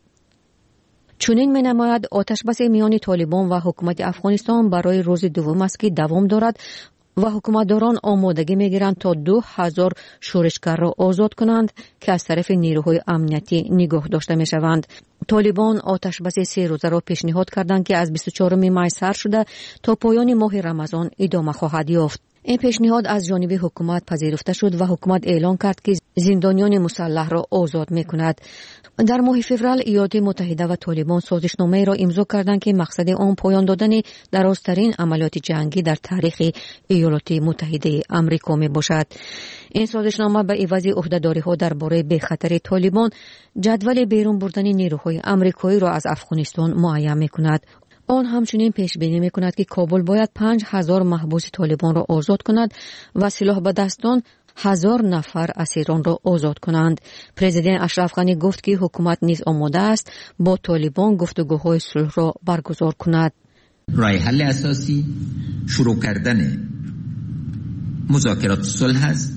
چنین می‌نماید آتش بس میان طالبان و حکومت افغانستان برای روز دوم است که دوام دارد و حکومتداران آمادگی می‌گیرند تا دو هزار شورشگر را آزاد کنند که از طرف نیروهای امنیتی نگاه داشته می‌شوند. طالبان آتش بس سه روزه را پیشنهاد کردند که از بیست و چهارم می سر شده تا پایان ماه رمضان ادامه خواهد یافت. این پیشنهاد از جانب حکومت پذیرفته شد و حکومت اعلام کرد که زندانیان مسلح را آزاد می‌کند. در ماه فوریه ایالات متحده و طالبان سازشنامه را امضا کردند که مقصد آن پایان دادن درازترین عملیات جنگی در تاریخ ایالات متحده آمریکا میباشد. این سازشنامه به عوض عهده‌داری‌ها درباره بی‌خطری طالبان جدول بیرون بردن نیروهای آمریکایی را از افغانستان معین می‌کند. آن همچنین پیش بینی می‌کند که کابل باید پنج هزار محبوس طالبان را آزاد کند و سلاح به دستان هزار نفر اسیران را آزاد کنند. پرزیدنت اشرف غنی گفت که حکومت نیز آماده است با طالبان گفتگوهای صلح را برگزار کند. راه حل اساسی شروع کردن مذاکرات صلح است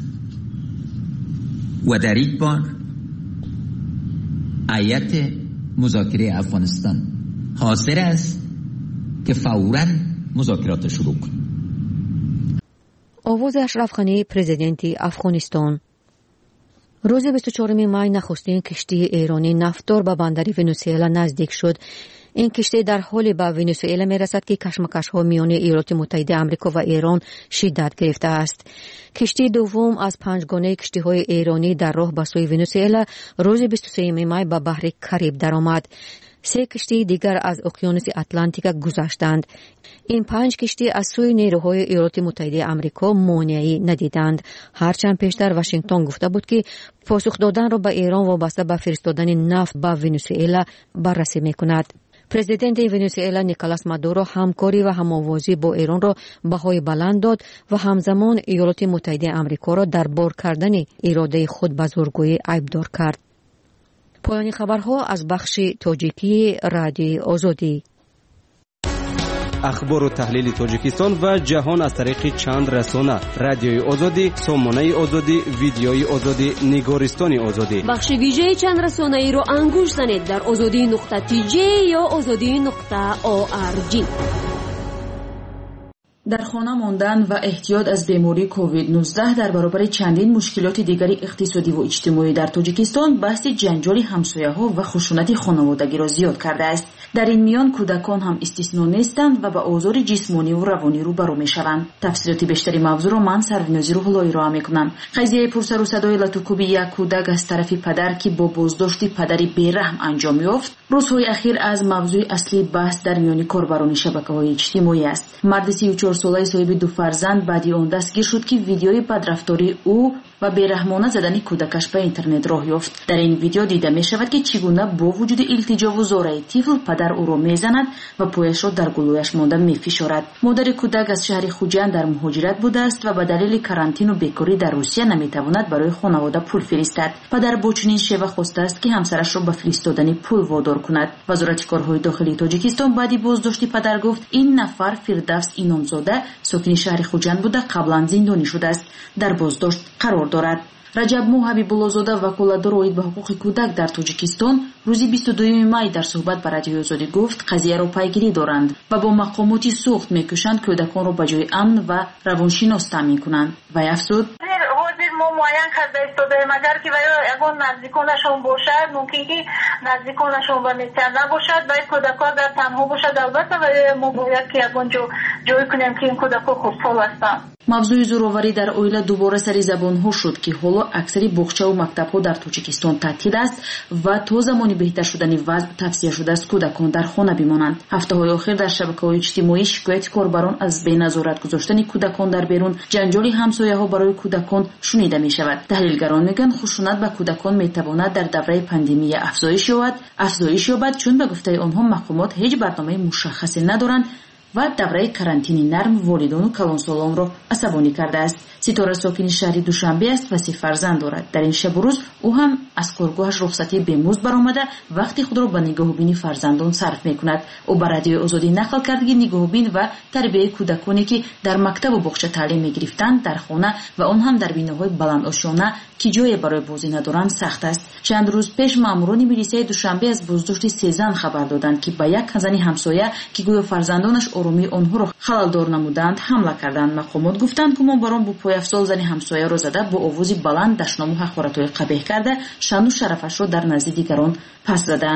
و در یک بار هیئت مذاکره افغانستان حاضر است که فوراً مذاکرات شروع کند. آواز اشرف غنی، پرزیدنت افغانستان. روز بیست و چهارم می نخستین کشتی ایرانی نفتدار به بندر ونزوئلا نزدیک شد. این کشتی در حال به ونزوئلا می رسد که کشمکش‌ها میان ایالات متحده آمریکا و ایران شدت گرفته است. کشتی دوم از پنجگانه کشتی‌های ایرانی در راه به سوی ونزوئلا روز بیست و سوم می به بحر کریب درآمد. سه کشتی دیگر از اقیانوس اتلانتیک گذشتند. این پنج کشتی از سوی نیروهای ایالات متحده آمریکا مانعی ندیدند. هرچند پیشتر واشنگتن گفته بود که پاسخ دادن را به ایران وابسته به فرستادن نفت به ونزوئلا بررسی می‌کند. پرزیدنت ونزوئلا نیکولاس مادورو همکاری و هم‌آوازی با ایران را بهای بلند داد و همزمان ایالات متحده آمریکا را در بار کردن اراده خود به زورگویی عیبدار کرد. پایان خبرها از بخش تاجیکی رادیوی آزادی. اخبار و تحلیل تاجیکستان و جهان از طریق چند رسانه: رادیوی آزادی، سامانه آزادی، ویدیوی آزادی، نگارستان آزادی. بخش ویژه چند رسانه ای را انگوش زنید در آزادی نقطه تی جی یا آزادی نقطه او آر جی. در خانه ماندن و احتیاط از بیماری کووید نوزده در برابر چندین مشکلات دیگری اقتصادی و اجتماعی در تاجیکستان بحث جنجال همسایه‌ها و خشونت خانوادگی را زیاد کرده است. در این میان کودکان هم استثنا نیستند و به آزار جسمانی و روانی روبرو میشوند. تفصیلات بیشتری موضوع را من سرونازی روح‌اللهی را میکنم. قضیه پرسر و صدای لطوکوبی یک کودک از طرف پدر که با بازداشت پدری بیرحم انجام یافت روزهای اخیر از موضوع اصلی بحث در میان کاربران شبکه‌های اجتماعی است. مرد سی و چهار ساله صاحب دو فرزند بعدی آن دستگیر شد که ویدیوی بدرفتاری او و بیرحمانه زدن کودکش به اینترنت راه یافت. در این ویدیو دیده می شود که چگونه با وجود التجا و زاری طفل پدر او را میزند و پایش را در گلویش مانده میفشارد. مادر کودک از شهر خوجند در مهاجرت بوده است و به دلیل کرانتین و بیکاری در روسیه نمیتواند برای خانواده پول فرستد. پدر با چنین شیوه خواسته است که همسرش را به فرستادن پول وادار کند. وزارت کارهای داخلی تاجیکستان بعدی بازداشت پدر گفت این نفر فردوس اینامزاده ساکن شهر خوجند بوده قبلا زندانی شده است. در بازداشت قرار دارد. رجب مو حبیب‌الله‌زاده وکالتدار اوید به حقوق کودک در تاجیکستان روز بیست و دوم می در صحبت با رادیوی آزادی گفت قضیه را پیگیری دارند و با مقامات سوخت میکشند کودکان را به جای امن و روانشناس تامین کنند. و افزود ما معین کرده ایستادیم اگر که اگر نزدیکانشون باشد ممکن که نزدیکانشون به میتر نباشد و این کودکان در تنها باشد البته و ما باید که اگر جا جای کنیم که این کودکان خوشحال هستند. موضوع زورآوری در اویلا دوباره سری زبان‌ها شد که حالا اکثری باغچه و مکتب‌ها در تاجیکستان تعطیل است و تا زمانی بهتر شدن وضع توصیه شده است کودکان در خانه بمانند. هفته‌های اخیر در شبکه‌های اجتماعی شکایت کاربران از بی‌نظارت گذاشتن کودکان در بیرون، جنجال همسایه‌ها برای کودکان شنیده می‌شود. تحلیلگران میگن خشونت به کودکان می‌تواند در دوره پاندمی افزایش یابد، افزایش یابد چون به گفته آنها مقامات هیچ برنامه مشخصی ندارند و دوره کرانتین نرم والدان و کلانسالان را عصبانی کرده است. ستاره ساکن شهر دوشنبه است و سه فرزند دارد. در این شب و روز او هم از کارگاهش رخصتی بمزد برآمده وقتی خود را به نگاهبینی فرزندان صرف می‌کند. او به رادیوی آزادی نقل کرد که نگاهبین و تربیت کودکانی که در مکتب و باغچه تعلیم می‌گرفتند در خانه و آن هم در بیناهای بلند آشیانه که جای برای بازی ندارند سخت است. چند روز پیش ماموران میلیسای دوشنبه از بازداشت سه زن خبر دادند که به یک زن همسایه که گویا فرزندانش آرامی آنها را خلل‌دار نمودند حمله کردند. مقامات گفتند که ماموران با پای افسال زن همسایه را زده با آوازی بلند دشنام و حقارت‌های قبیح کرده شان و شرفش را در نزد دیگران پس زدند.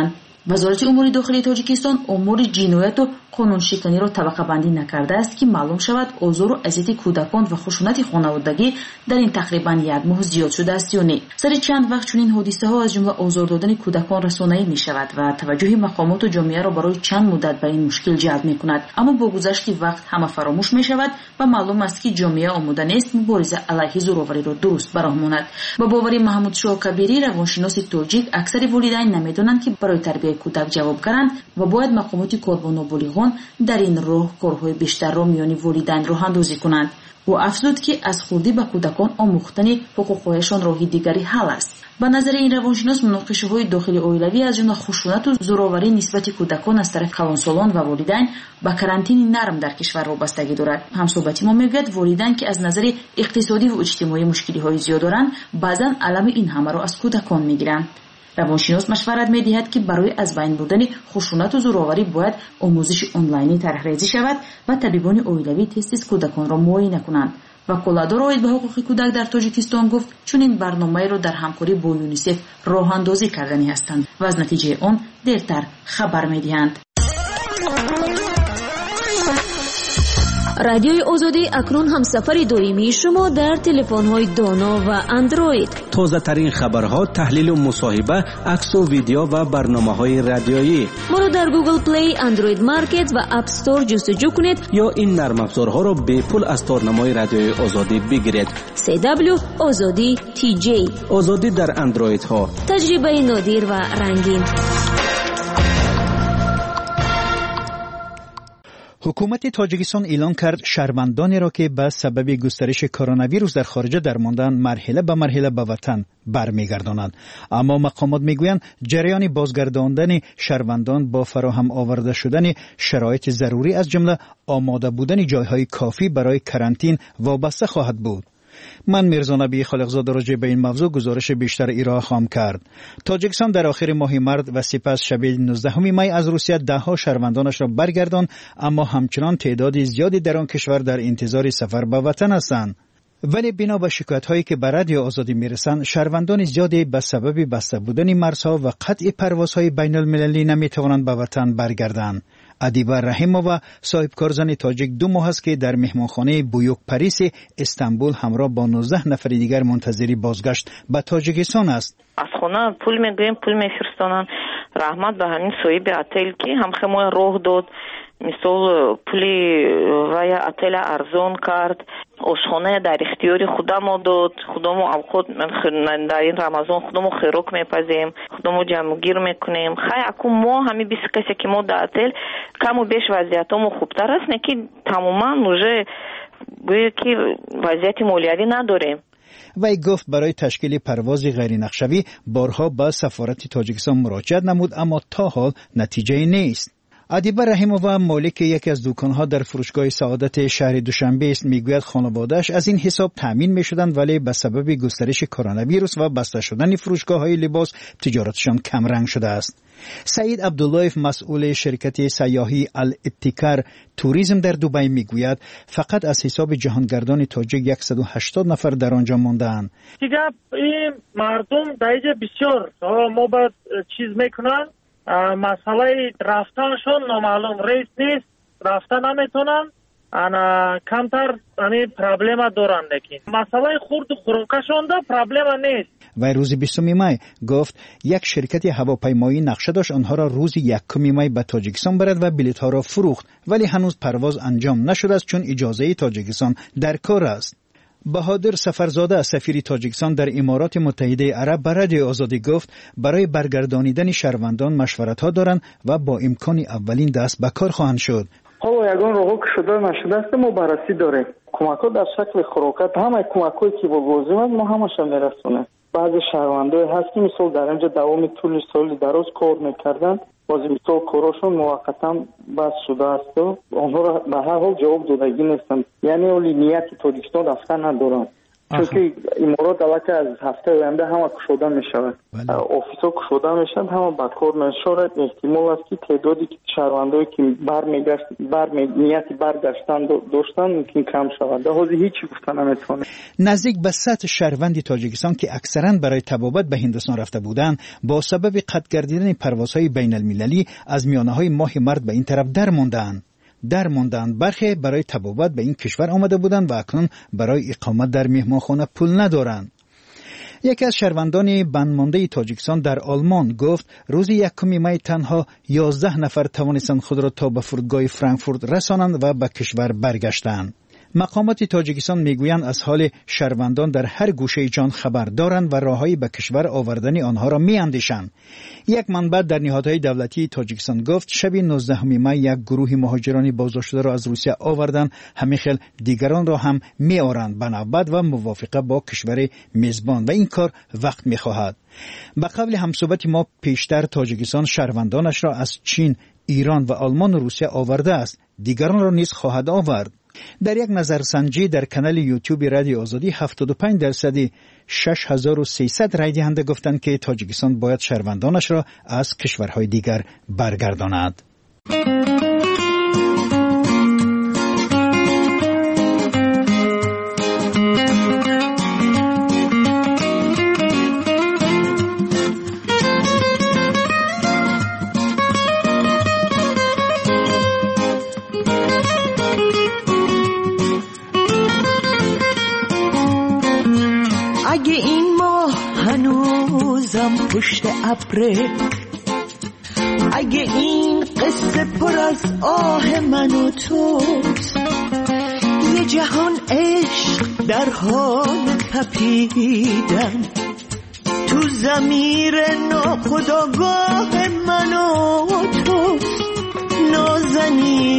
وزارت امور داخلی تاجیکستان امور جنایت و قانون شکنی را طبقه بندی نکرده است که معلوم شود آزار و اذیت کودکان و خشونت خانوادگی در این تقریبا یک ماه زیاد شده است یا نه. سر چند وقت چنین حادثه ها از جمله آزار دادن کودکان رسانه‌ای می شود و توجه مقامات و جامعه را برای چند مدت به این مشکل جلب می کند، اما با گذشت وقت همه فراموش می شود و معلوم است که جامعه آماده نیست مبارزه علیه زورآوری را درست برآورد. با باور محمود شاه کبیری روانشناس تاجیک، اکثر والدین نمیدانند که برای تربیت کودک جوابگرند و باید مقامات کاربان و بالغان در این راه کارهای بیشتر را میان والدین راه اندازی کنند. و افزود که از خردی به کودکان آموختن حقوقهایشان راهی دیگری حل است. به نظر این روانشناس مناقشه‌های داخلی اویلوی از جمله خشونت و زورآوری نسبت کودکان از طرف کلانسالان و والدین به کرانتین نرم در کشور وابستگی دارد. همصحبتی ما میگوید والدین که از نظر اقتصادی و اجتماعی مشکلی‌های زیاد دارند، بعضاً علم این همه را از کودکان میگیرند. روانشناس مشورت می‌دهد که برای از بین بردن خشونت و زورآوری باید آموزش آنلاینی طرح‌ریزی شود و طبیبان اویلوی تست کودکان را معاینه کنند. وکالتدار اوید به حقوق کودک در تاجیکستان گفت چون این برنامه را در همکاری با یونیسف راه اندازی کردنی هستند و از نتیجه آن دیرتر خبر می‌دهند. رادیوی آزادی اکنون هم سفر دائمی شما در تلفن‌های دانا و اندروید. تازه ترین خبرها، تحلیل و مصاحبه، عکس و ویدیو و برنامه‌های رادیویی. ما را در گوگل پلی، اندروید مارکت و اپ استور جستجو کنید یا این نرم افزارها را به پول از تارنمای رادیوی آزادی بگیرید. سی دبلیو آزادی تی جی. آزادی در اندروید ها. تجربه نادر و رنگین. حکومت تاجیکستان اعلام کرد شهروندانی را که به سبب گسترش کرونا ویروس در خارج درماندن مرحله به مرحله به وطن برمیگرداند. اما مقامات میگویند جریان بازگرداندن شهروندان با فراهم آورده شدن شرایط ضروری از جمله آماده بودن جایهای کافی برای کرانتین وابسته خواهد بود. من میرزا نبی خالقزاده راجع به این موضوع گزارش بیشتر ارائه خواهم کرد. تاجیکستان در آخر ماه مارس و سپس شب نوزدهم می از روسیه ده ها شهروندانش را برگرداند، اما همچنان تعداد زیادی در آن کشور در انتظار سفر به وطن هستند. ولی بنا به شکایت‌هایی که به رادیو آزادی میرسند، شهروندان زیادی به سبب بسته بودن مرزها و قطع پروازهای بین المللی نمیتوانند به وطن برگردند. ادیبه رحیمووا صاحب کارزن تاجیک دو ماه است که در مهمانخانه بویوک پاریس استانبول همراه با نوزده نفر دیگر منتظری بازگشت به تاجیکستان است. از خانه پول میگیریم، پول میفرستانن. رحمت به همین صاحب اتل که هم خمو راه داد، مثال پولی وای اتل ارزان کرد، آشخانه در اختیار خودمو داد. خودمو اوقات من در این رمضان خودمو خیروک میپزیم، خودمو جمعگیر میکنیم. خیلی اکو ما همین بیست کسی که ما در اتل کم و بیش وضعیتمو خوبتر است، نه که تماما نوژه گویا که وضعیت مالیاتی نداریم. وی گفت برای تشکیل پرواز غیر نقشه‌ای بارها به سفارت تاجیکستان مراجعه نمود، اما تا حال نتیجه نیست. ادیبه رحیمووا مالک یکی از دکان‌ها در فروشگاه سعادت شهر دوشنبه است. میگوید خانواده‌اش از این حساب تامین می‌شدند، ولی به سبب گسترش کرونا ویروس و بسته شدن فروشگاه‌های لباس تجارتشان کم رنگ شده است. سعید عبداللهیف مسئول شرکت سیاحی الاتکار توریسم در دبی میگوید فقط از حساب جهانگردان تاجیک صد و هشتاد نفر در آنجا ماندند. دیگه این مردم دیگه بسیار ما باید چیز میکنن، مسئله رفتنشون نامعلوم ریس نیست، رفتن نمیتونن، انا کمتر یعنی پرابلم دارن. لیکن مسئله خورد و خوراکشون دا پرابلم نیست. و روز بیستم می گفت یک شرکت هواپیمایی نقشه داشت آنها را روز یکم می به تاجیکستان برد و بلیط ها را فروخت، ولی هنوز پرواز انجام نشده است چون اجازه تاجیکستان در کار است. بهادر سفرزاده سفیر تاجیکستان در امارات متحده عرب به رادیو آزادی گفت برای برگردانیدن شهروندان مشورت ها دارند و با امکان اولین دست به کار خواهند شد. حالا یگان راهو که شده نشده است ما بررسی داریم. کمک‌ها در شکل خوراکات، همه کمک‌هایی که با لازم است ما همش میرسونیم. بعضی شهروندان هست که مثلا در اینجا دوام طول سال دراز کار میکردن، باز مثلا کارشون موقتا بس شده است و آنها را به هر حال جواب دادگی نیستند، یعنی اولی نیت تاجیکستان رفتن ندارند. چون که امارات البته از هفته آینده همه کشوده می شود. آفیس‌ها کشوده می شود، همه به کار نشود. احتمال است که تعدادی که شهروندایی که برمیگشت بر نیت برگشتن داشتن ممکن کم شود. در حال هیچ گفتن نمیتونه. نزدیک به صد شهروند تاجیکستان که اکثرا برای تبابت به هندوستان رفته بودند با سبب قطع گردیدن پروازهای بین المللی از میانه‌های ماه مارس به این طرف در ماندند. در ماندند برخی برای تبابت به این کشور آمده بودند و اکنون برای اقامت در مهمانخانه پول ندارند. یکی از شهروندان بندمانده تاجیکستان در آلمان گفت روز یکم می تنها یازده نفر توانستند خود را تا به فرودگاه فرانکفورت رسانند و به کشور برگشتند. مقامات تاجیکستان میگویند از حال شهروندان در هر گوشه جهان خبر دارند و راههایی به کشور آوردن آنها را میاندیشند. یک منبع در نهادهای دولتی تاجیکستان گفت شب نوزدهم می یک گروه مهاجران بازداشته را از روسیه آوردند، همین خیل دیگران را هم میآورند به نوبت و موافقه با کشور میزبان و این کار وقت میخواهد. به قول همصحبت ما پیشتر تاجیکستان شهروندانش را از چین، ایران و آلمان و روسیه آورده است، دیگران را نیز خواهد آورد. در یک نظرسنجی در کانال یوتیوب رادیو آزادی هفتاد و پنج درصد شش هزار و سیصد رای دهنده گفتند که تاجیکستان باید شهروندانش را از کشورهای دیگر برگرداند. اگه این ماه هنوزم پشت ابره، اگه این قصه پر از آه من و توست، یه جهان عشق در حال تپیدن تو ضمیر ناخودآگاه من و توست. نازنین